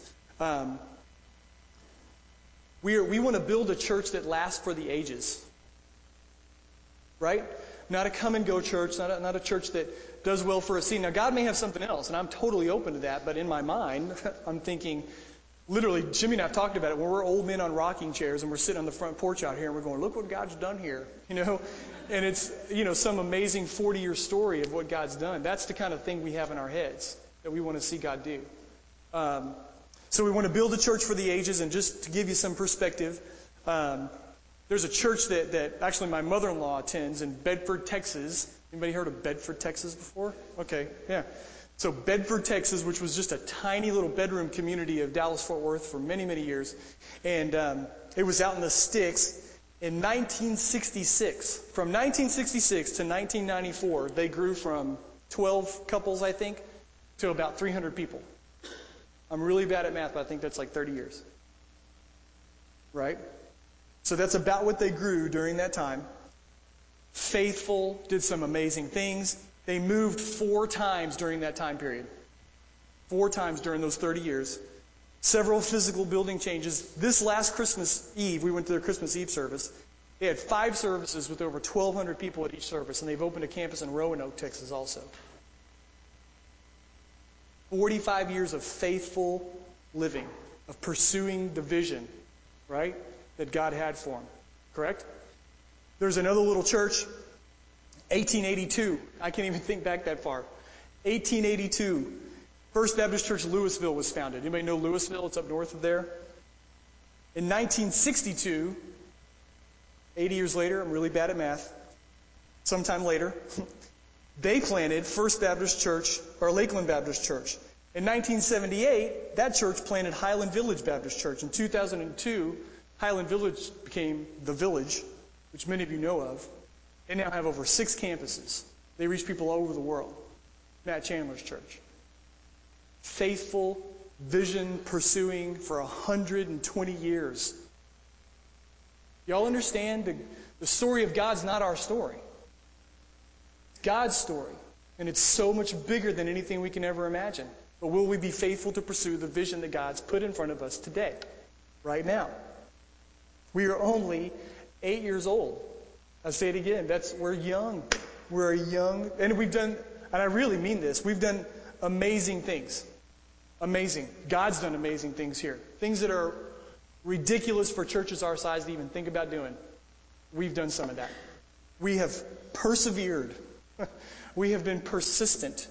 We want to build a church that lasts for the ages, right? Not a come-and-go church, not a church that does well for a season. Now, God may have something else, and I'm totally open to that, but in my mind, I'm thinking, literally, Jimmy and I have talked about it, when we're old men on rocking chairs and we're sitting on the front porch out here and we're going, look what God's done here, and it's, some amazing 40-year story of what God's done. That's the kind of thing we have in our heads that we want to see God do. So we want to build a church for the ages, and just to give you some perspective, there's a church that actually my mother-in-law attends in Bedford, Texas. Anybody heard of Bedford, Texas before? Okay, yeah. So Bedford, Texas, which was just a tiny little bedroom community of Dallas-Fort Worth for many, many years. And it was out in the sticks. In 1966, from 1966 to 1994, they grew from 12 couples, I think, to about 300 people. I'm really bad at math, but I think that's like 30 years. Right? So that's about what they grew during that time. Faithful, did some amazing things. They moved 4 times during that time period. 4 times during those 30 years. Several physical building changes. This last Christmas Eve, we went to their Christmas Eve service. They had 5 services with over 1,200 people at each service, and they've opened a campus in Roanoke, Texas also. 45 years of faithful living, of pursuing the vision, right, that God had for them. Correct? There's another little church, 1882. I can't even think back that far. 1882. First Baptist Church Louisville was founded. Anybody know Louisville? It's up north of there. In 1962, 80 years later, I'm really bad at math, sometime later, they planted First Baptist Church, or Lakeland Baptist Church. In 1978, that church planted Highland Village Baptist Church. In 2002, Highland Village became The Village, which many of you know of. They now have over 6 campuses. They reach people all over the world. Matt Chandler's church. Faithful, vision pursuing for 120 years. Y'all understand the story of God's not our story. It's God's story. And it's so much bigger than anything we can ever imagine. But will we be faithful to pursue the vision that God's put in front of us today, right now? We are only 8 years old. I say it again, we're young. We're young, and we've done, and I really mean this, we've done amazing things. Amazing. God's done amazing things here. Things that are ridiculous for churches our size to even think about doing. We've done some of that. We have persevered. We have been persistent.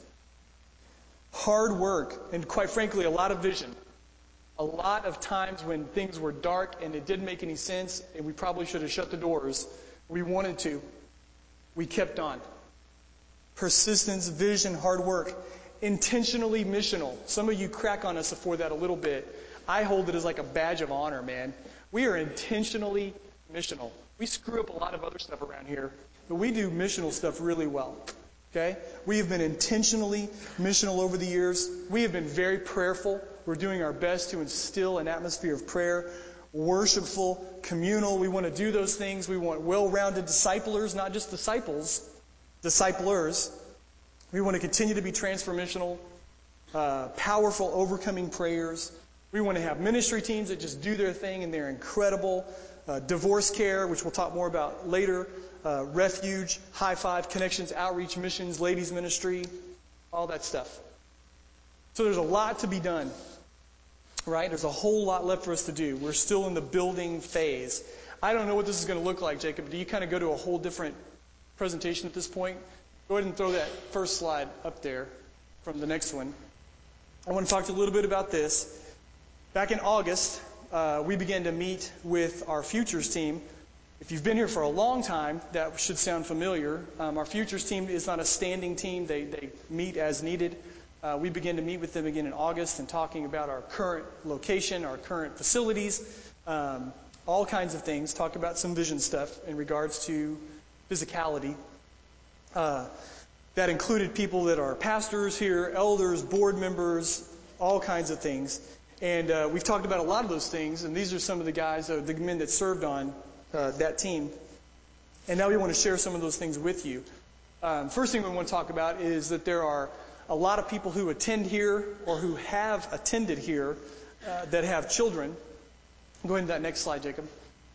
Hard work, and quite frankly, a lot of vision. A lot of times when things were dark and it didn't make any sense, and we probably should have shut the doors, we wanted to. We kept on. Persistence, vision, hard work. Intentionally missional. Some of you crack on us for that a little bit. I hold it as like a badge of honor, man. We are intentionally missional. We screw up a lot of other stuff around here, but we do missional stuff really well. Okay? We have been intentionally missional over the years. We have been very prayerful. We're doing our best to instill an atmosphere of prayer. Worshipful, communal. We want to do those things. We want well-rounded disciplers, not just disciples, disciplers. We want to continue to be transformational, powerful, overcoming prayers. We want to have ministry teams that just do their thing and they're incredible. Divorce care, which we'll talk more about later. Refuge, High Five, Connections, Outreach, Missions, Ladies Ministry, all that stuff. So there's a lot to be done. Right? There's a whole lot left for us to do. We're still in the building phase. I don't know what this is going to look like, Jacob. Do you kind of go to a whole different presentation at this point? Go ahead and throw that first slide up there from the next one. I want to talk to you a little bit about this. Back in August, we began to meet with our Futures team. If you've been here for a long time, that should sound familiar. Our Futures team is not a standing team. They meet as needed. We began to meet with them again in August and talking about our current location, our current facilities, all kinds of things. Talk about some vision stuff in regards to physicality. That included people that are pastors here, elders, board members, all kinds of things. And we've talked about a lot of those things, and these are some of the guys, the men that served on that team. And now we want to share some of those things with you. First thing we want to talk about is that there are a lot of people who attend here or who have attended here that have children. Go ahead to that next slide, Jacob.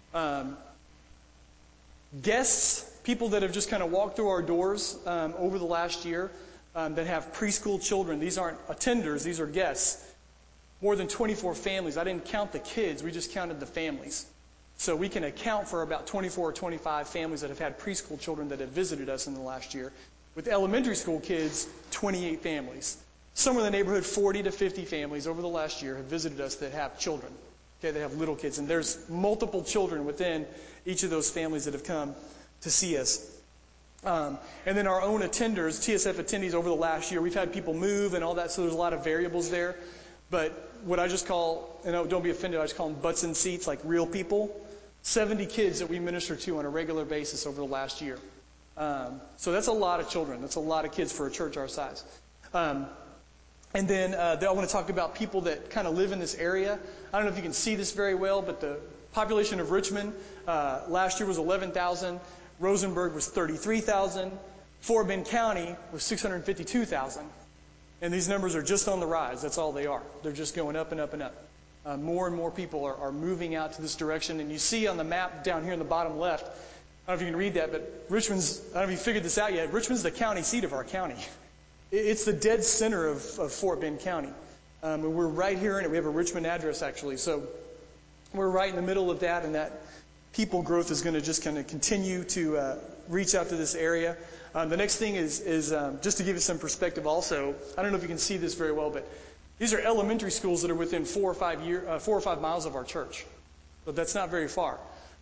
Guests, people that have just kind of walked through our doors over the last year that have preschool children. These aren't attenders, these are guests. More than 24 families. I didn't count the kids, we just counted the families. So we can account for about 24 or 25 families that have had preschool children that have visited us in the last year. With elementary school kids, 28 families. Somewhere in the neighborhood, 40 to 50 families over the last year have visited us that have children. Okay, they have little kids. And there's multiple children within each of those families that have come to see us. And then our own attenders, TSF attendees over the last year, we've had people move and all that, so there's a lot of variables there. But what I just call, and don't be offended, I just call them butts in seats, like real people. 70 kids that we minister to on a regular basis over the last year. So that's a lot of children. That's a lot of kids for a church our size. And then I want to talk about people that kind of live in this area. I don't know if you can see this very well, but the population of Richmond last year was 11,000. Rosenberg was 33,000. Fort Bend County was 652,000. And these numbers are just on the rise. That's all they are. They're just going up and up and up. More and more people are moving out to this direction. And you see on the map down here in the bottom left, I don't know if you can read that, but Richmond's, I don't know if you figured this out yet, Richmond's the county seat of our county. It's the dead center of Fort Bend County. And we're right here in it. We have a Richmond address, actually. So we're right in the middle of that, and that people growth is going to just kind of continue to reach out to this area. The next thing is just to give you some perspective also, I don't know if you can see this very well, but these are elementary schools that are within 4 or 5 miles of our church. So that's not very far.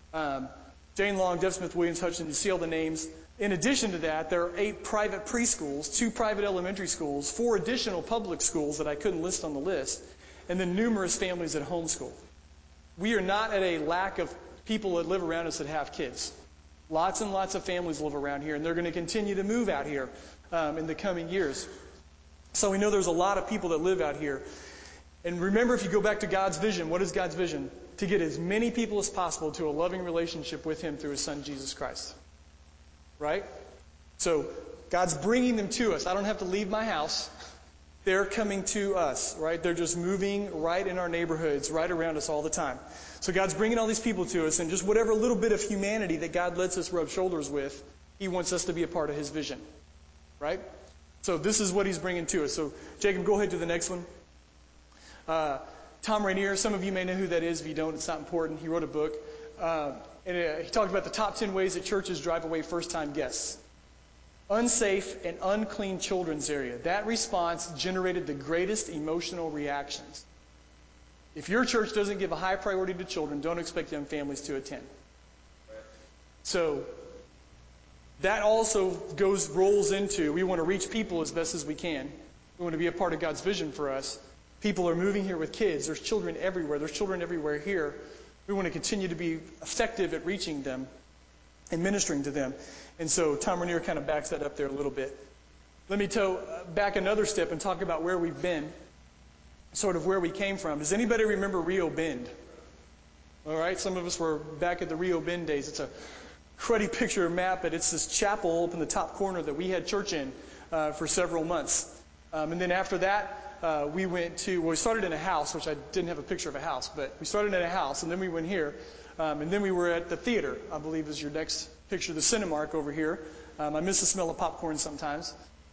Jane Long, Deb Smith, Williams, Hutchinson, you see all the names. In addition to that, there are 8 private preschools, 2 private elementary schools, 4 additional public schools that I couldn't list on the list, and then numerous families that homeschool. We are not at a lack of people that live around us that have kids. Lots and lots of families live around here, and they're going to continue to move out here in the coming years. So we know there's a lot of people that live out here. And remember, if you go back to God's vision, what is God's vision? To get as many people as possible to a loving relationship with Him through His Son, Jesus Christ. Right? So God's bringing them to us. I don't have to leave my house. they're coming to us, right? They're just moving right in our neighborhoods, right around us all the time. So God's bringing all these people to us, and just whatever little bit of humanity that God lets us rub shoulders with, He wants us to be a part of His vision, right? So this is what He's bringing to us. So Jacob, go ahead to the next one. Tom Rainier, some of you may know who that is. If you don't, it's not important. He wrote a book. And he talked about the top 10 ways that churches drive away first-time guests. Unsafe and unclean children's area. That response generated the greatest emotional reactions. If your church doesn't give a high priority to children, don't expect young families to attend. So that also rolls into, we want to reach people as best as we can. We want to be a part of God's vision for us. People are moving here with kids. There's children everywhere. There's children everywhere here. We want to continue to be effective at reaching them and ministering to them. And so Tom Rainier kind of backs that up there a little bit. Let me go back another step and talk about where we've been, sort of where we came from. Does anybody remember Rio Bend? All right, some of us were back at the Rio Bend days. It's a cruddy picture map, but it's this chapel up in the top corner that we had church in for several months. And then after that, we started in a house, which I didn't have a picture of a house, but we started in a house, and then we went here, and then we were at the theater, I believe is your next picture, the Cinemark over here. I miss the smell of popcorn sometimes,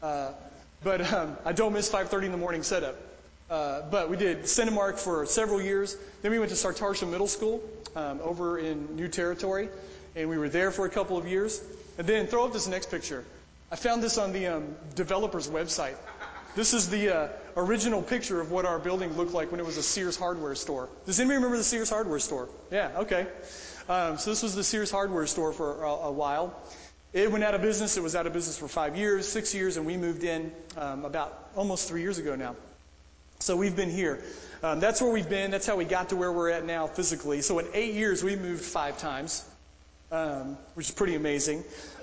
but I don't miss 5:30 in the morning setup. But we did Cinemark for several years. Then we went to Sartarsha Middle School over in New Territory, and we were there for a couple of years. And then throw up this next picture. I found this on the developer's website. This is the original picture of what our building looked like when it was a Sears hardware store. Does anybody remember the Sears hardware store? Yeah, okay. So this was the Sears hardware store for a while. It went out of business. It was out of business for 5 years, 6 years, and we moved in about almost 3 years ago now. So we've been here. That's where we've been. That's how we got to where we're at now physically. So in 8 years, we moved 5 times, which is pretty amazing.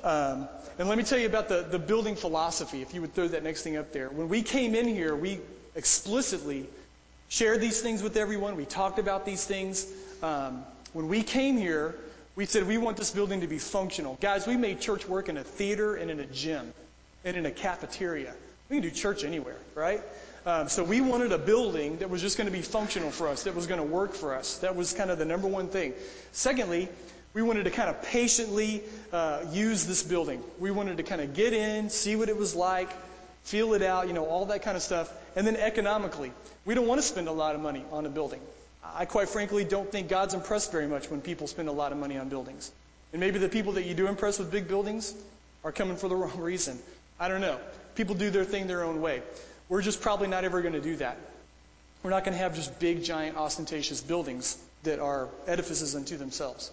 And let me tell you about the building philosophy, if you would throw that next thing up there. When we came in here, we explicitly shared these things with everyone. We talked about these things. When we came here, we said we want this building to be functional. Guys, we made church work in a theater and in a gym and in a cafeteria. We can do church anywhere, right? So we wanted a building that was just going to be functional for us, that was going to work for us. That was kind of the number one thing. Secondly, we wanted to kind of patiently use this building. We wanted to kind of get in, see what it was like, feel it out, all that kind of stuff. And then economically, we don't want to spend a lot of money on a building. I quite frankly don't think God's impressed very much when people spend a lot of money on buildings. And maybe the people that you do impress with big buildings are coming for the wrong reason. I don't know. People do their thing their own way. We're just probably not ever going to do that. We're not going to have just big, giant, ostentatious buildings that are edifices unto themselves.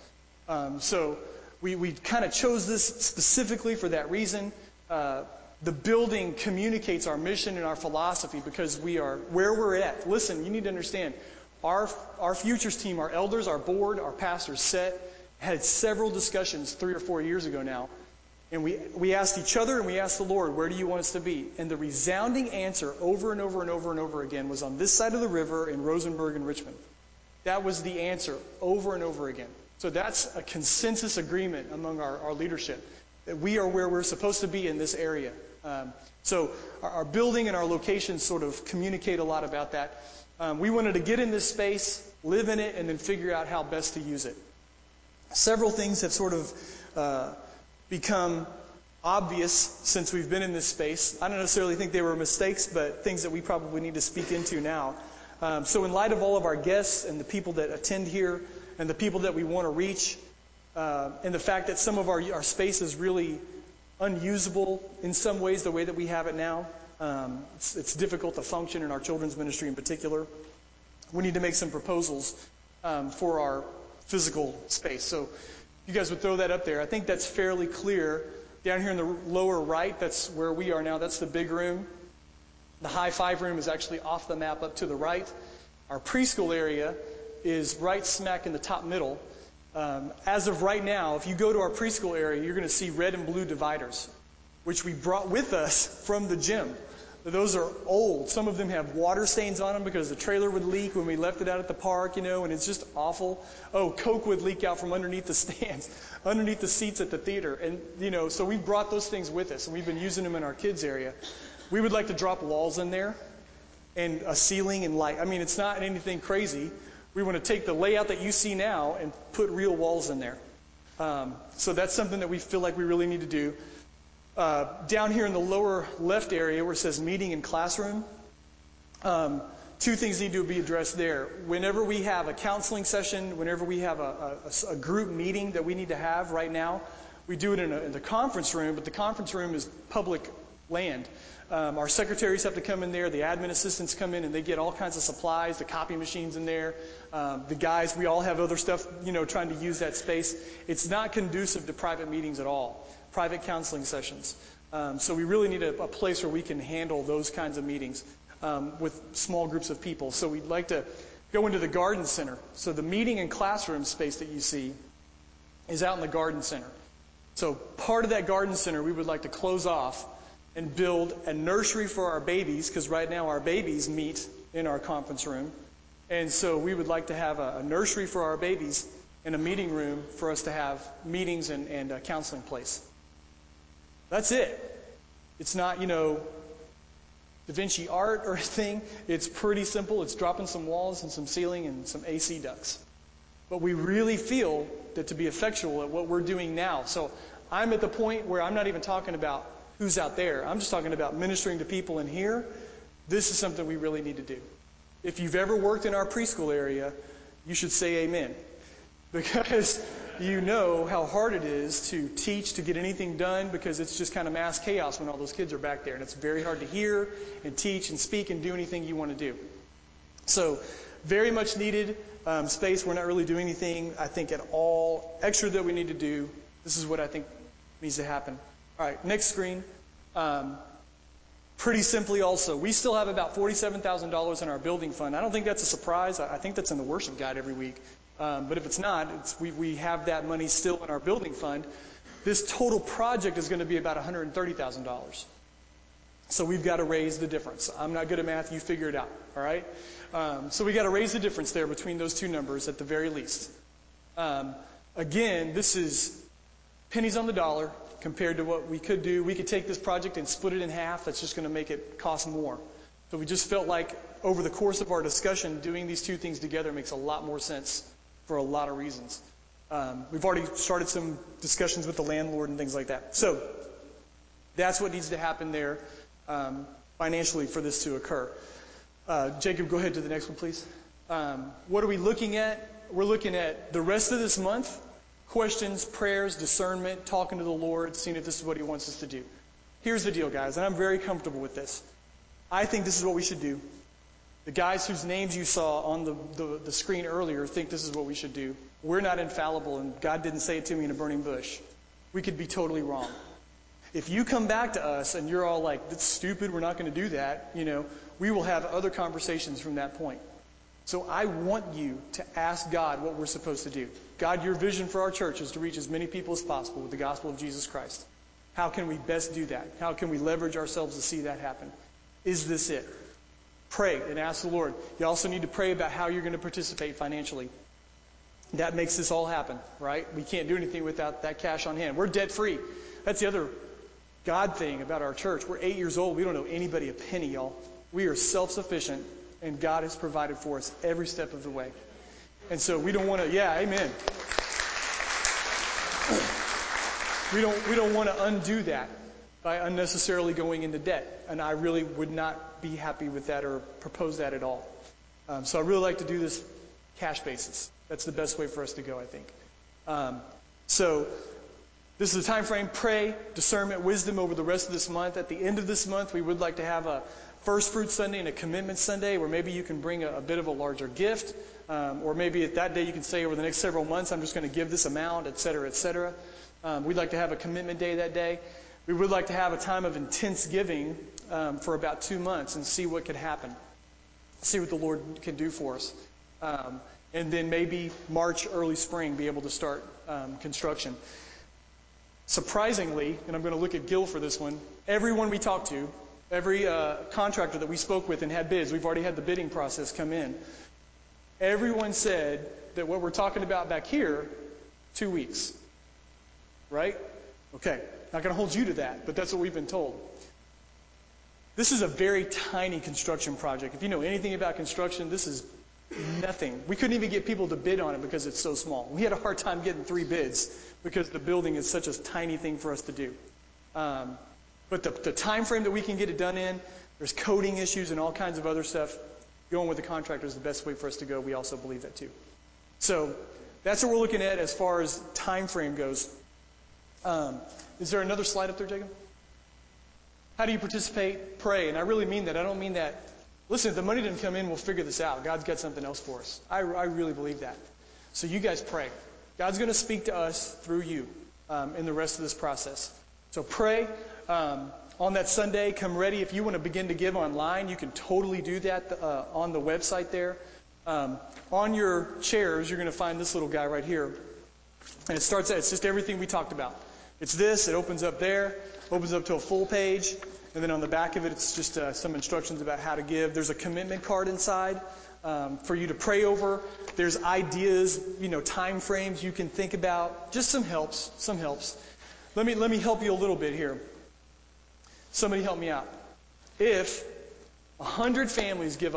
So we kind of chose this specifically for that reason. The building communicates our mission and our philosophy because we are where we're at. Listen, you need to understand, our futures team, our elders, our board, our pastors had several discussions 3 or 4 years ago now. And we asked each other and we asked the Lord, where do you want us to be? And the resounding answer over and over and over and over again was on this side of the river in Rosenberg and Richmond. That was the answer over and over again. So that's a consensus agreement among our leadership, that we are where we're supposed to be in this area. So our building and our locations sort of communicate a lot about that. We wanted to get in this space, live in it, and then figure out how best to use it. Several things have sort of become obvious since we've been in this space. I don't necessarily think they were mistakes, but things that we probably need to speak into now. So in light of all of our guests and the people that attend here and the people that we want to reach, and the fact that some of our space is really unusable in some ways the way that we have it now, it's difficult to function in our children's ministry in particular. We need to make some proposals for our physical space. So you guys would throw that up there. I think that's fairly clear. Down here in the lower right, that's where we are now. That's the big room. The high five room is actually off the map up to the right. Our preschool area is right smack in the top middle. As of right now, if you go to our preschool area, you're going to see red and blue dividers, which we brought with us from the gym. Those are old. Some of them have water stains on them because the trailer would leak when we left it out at the park, and it's just awful. Oh, Coke would leak out from underneath the stands, underneath the seats at the theater. And, so we brought those things with us, and we've been using them in our kids' area. We would like to drop walls in there and a ceiling and light. I mean, it's not anything crazy. We want to take the layout that you see now and put real walls in there. So that's something that we feel like we really need to do. Down here in the lower left area where it says meeting and classroom, two things need to be addressed there. Whenever we have a counseling session, whenever we have a group meeting that we need to have right now, we do it in the conference room, but the conference room is public land. Our secretaries have to come in there, the admin assistants come in and they get all kinds of supplies, the copy machines in there. The guys, we all have other stuff, trying to use that space. It's not conducive to private meetings at all, private counseling sessions. So we really need a place where we can handle those kinds of meetings with small groups of people. So we'd like to go into the garden center. So the meeting and classroom space that you see is out in the garden center. So part of that garden center we would like to close off and build a nursery for our babies, because right now our babies meet in our conference room. And so we would like to have a nursery for our babies and a meeting room for us to have meetings and a counseling place. That's it. It's not, Da Vinci art or anything. It's pretty simple. It's dropping some walls and some ceiling and some AC ducts. But we really feel that to be effectual at what we're doing now. So I'm at the point where I'm not even talking about who's out there. I'm just talking about ministering to people in here. This is something we really need to do. If you've ever worked in our preschool area, you should say amen. Because you know how hard it is to teach, to get anything done, because it's just kind of mass chaos when all those kids are back there. And it's very hard to hear and teach and speak and do anything you want to do. So very much needed space. We're not really doing anything, I think, at all extra that we need to do. This is what I think needs to happen. All right, next screen. Pretty simply also, we still have about $47,000 in our building fund. I don't think that's a surprise. I think that's in the worship guide every week. But if it's not, we have that money still in our building fund. This total project is going to be about $130,000. So we've got to raise the difference. I'm not good at math. You figure it out. All right? So we got to raise the difference there between those two numbers at the very least. Again, this is pennies on the dollar compared to what we could do. We could take this project and split it in half. That's just going to make it cost more. So we just felt like over the course of our discussion, doing these two things together makes a lot more sense for a lot of reasons. We've already started some discussions with the landlord and things like that. So that's what needs to happen there financially for this to occur. Jacob, go ahead to the next one, please. What are we looking at? We're looking at the rest of this month. Questions, prayers, discernment, talking to the Lord, seeing if this is what He wants us to do. Here's the deal, guys, and I'm very comfortable with this. I think this is what we should do. The guys whose names you saw on the screen earlier think this is what we should do. We're not infallible, and God didn't say it to me in a burning bush. We could be totally wrong. If you come back to us and you're all like, that's stupid, we're not going to do that, we will have other conversations from that point. So I want you to ask God what we're supposed to do. God, your vision for our church is to reach as many people as possible with the gospel of Jesus Christ. How can we best do that? How can we leverage ourselves to see that happen? Is this it? Pray and ask the Lord. You also need to pray about how you're going to participate financially. That makes this all happen, right? We can't do anything without that cash on hand. We're debt free. That's the other God thing about our church. We're 8 years old. We don't owe anybody a penny, y'all. We are self-sufficient, and God has provided for us every step of the way. And so we don't want to, amen. We don't want to undo that by unnecessarily going into debt. And I really would not be happy with that or propose that at all. So I really like to do this cash basis. That's the best way for us to go, I think. So this is a time frame. Pray, discernment, wisdom over the rest of this month. At the end of this month, we would like to have a First Fruit Sunday and a Commitment Sunday where maybe you can bring a bit of a larger gift. Or maybe at that day you can say over the next several months, I'm just going to give this amount, et cetera, et cetera. We'd like to have a commitment day that day. We would like to have a time of intense giving for about 2 months and see what could happen. See what the Lord can do for us. And then maybe March, early spring, be able to start construction. Surprisingly, and I'm going to look at Gil for this one, everyone we talked to, every contractor that we spoke with and had bids, we've already had the bidding process come in, everyone said that what we're talking about back here, 2 weeks. Right? Okay. Not going to hold you to that, but that's what we've been told. This is a very tiny construction project. If you know anything about construction, this is nothing. We couldn't even get people to bid on it because it's so small. We had a hard time getting 3 bids because the building is such a tiny thing for us to do. But the time frame that we can get it done in, there's coding issues and all kinds of other stuff. Going with the contractor is the best way for us to go. We also believe that too. So that's what we're looking at as far as time frame goes. Is there another slide up there, Jacob? How do you participate? Pray. And I really mean that. I don't mean that. Listen, if the money didn't come in, we'll figure this out. God's got something else for us. I really believe that. So you guys pray. God's going to speak to us through you in the rest of this process. So pray. On that Sunday, come ready. If you want to begin to give online, you can totally do that on the website there. On your chairs, you're going to find this little guy right here. And it's just everything we talked about. It's this. It opens up there. Opens up to a full page. And then on the back of it, it's just some instructions about how to give. There's a commitment card inside for you to pray over. There's ideas, time frames you can think about. Just some helps. Let me help you a little bit here. Somebody help me out. If 100 families give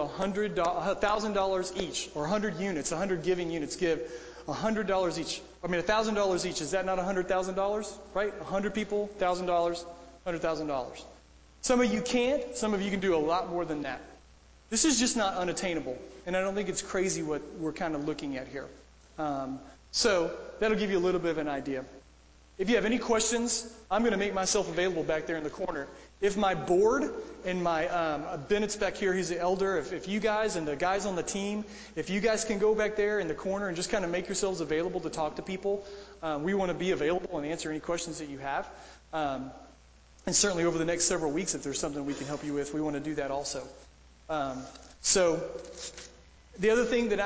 $1,000 each, or 100 units, 100 giving units give $100 each. $1,000 each. Is that not $100,000? Right? 100 people, $1,000, $100,000. Some of you can't. Some of you can do a lot more than that. This is just not unattainable, and I don't think it's crazy what we're kind of looking at here. So that'll give you a little bit of an idea. If you have any questions, I'm going to make myself available back there in the corner. If my board and my Bennett's back here, he's the elder. If you guys and the guys on the team, if you guys can go back there in the corner and just kind of make yourselves available to talk to people, we want to be available and answer any questions that you have. And certainly over the next several weeks, if there's something we can help you with, we want to do that also. So the other thing that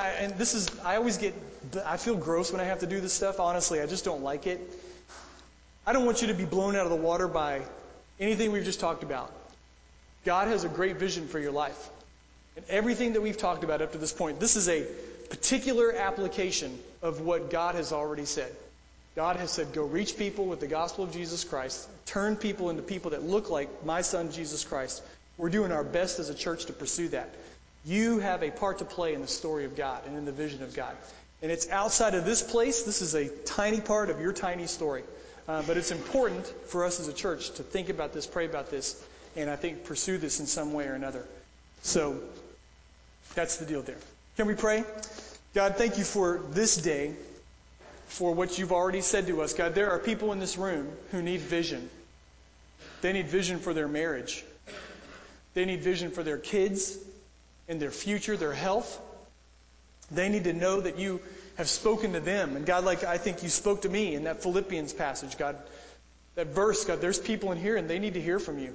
I feel gross when I have to do this stuff. Honestly, I just don't like it. I don't want you to be blown out of the water by anything we've just talked about. God has a great vision for your life. And everything that we've talked about up to this point, this is a particular application of what God has already said. God has said, go reach people with the gospel of Jesus Christ. Turn people into people that look like my son, Jesus Christ. We're doing our best as a church to pursue that. You have a part to play in the story of God and in the vision of God. And it's outside of this place. This is a tiny part of your tiny story. But it's important for us as a church to think about this, pray about this, and I think pursue this in some way or another. So that's the deal there. Can we pray? God, thank you for this day, for what you've already said to us. God, there are people in this room who need vision. They need vision for their marriage. They need vision for their kids and their future, their health. They need to know that you have spoken to them. And God, like I think you spoke to me in that Philippians passage, God, that verse, God, there's people in here and they need to hear from you.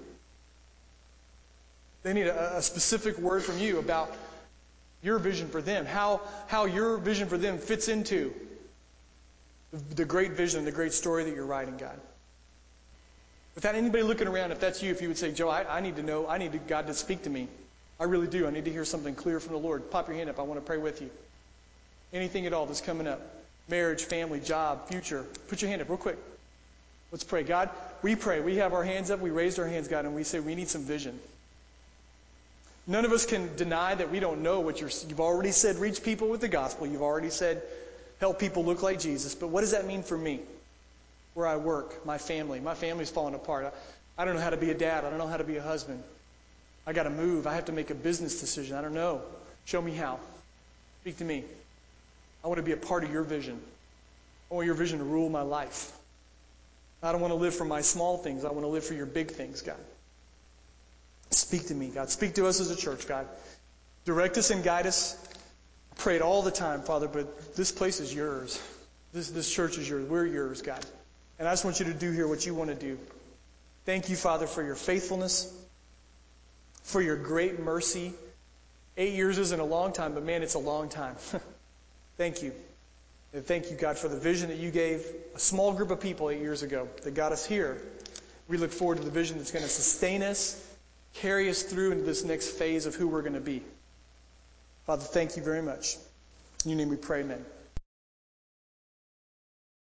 They need a specific word from you about your vision for them, how your vision for them fits into the great vision, the great story that you're writing, God. Without anybody looking around, if that's you, if you would say, Joe, I need to know, I need God to speak to me. I really do. I need to hear something clear from the Lord. Pop your hand up. I want to pray with you. Anything at all that's coming up. Marriage, family, job, future. Put your hand up real quick. Let's pray. God, we pray. We have our hands up. We raised our hands, God, and we say we need some vision. None of us can deny that we don't know what you've already said, reach people with the gospel. You've already said, help people look like Jesus. But what does that mean for me? Where I work, my family. My family's falling apart. I don't know how to be a dad. I don't know how to be a husband. I got to move. I have to make a business decision. I don't know. Show me how. Speak to me. I want to be a part of your vision. I want your vision to rule my life. I don't want to live for my small things. I want to live for your big things, God. Speak to me, God. Speak to us as a church, God. Direct us and guide us. I pray it all the time, Father, but this place is yours. This church is yours. We're yours, God. And I just want you to do here what you want to do. Thank you, Father, for your faithfulness, for your great mercy. 8 years isn't a long time, but man, it's a long time. Thank you. And thank you, God, for the vision that you gave a small group of people 8 years ago that got us here. We look forward to the vision that's going to sustain us, carry us through into this next phase of who we're going to be. Father, thank you very much. In your name we pray, amen.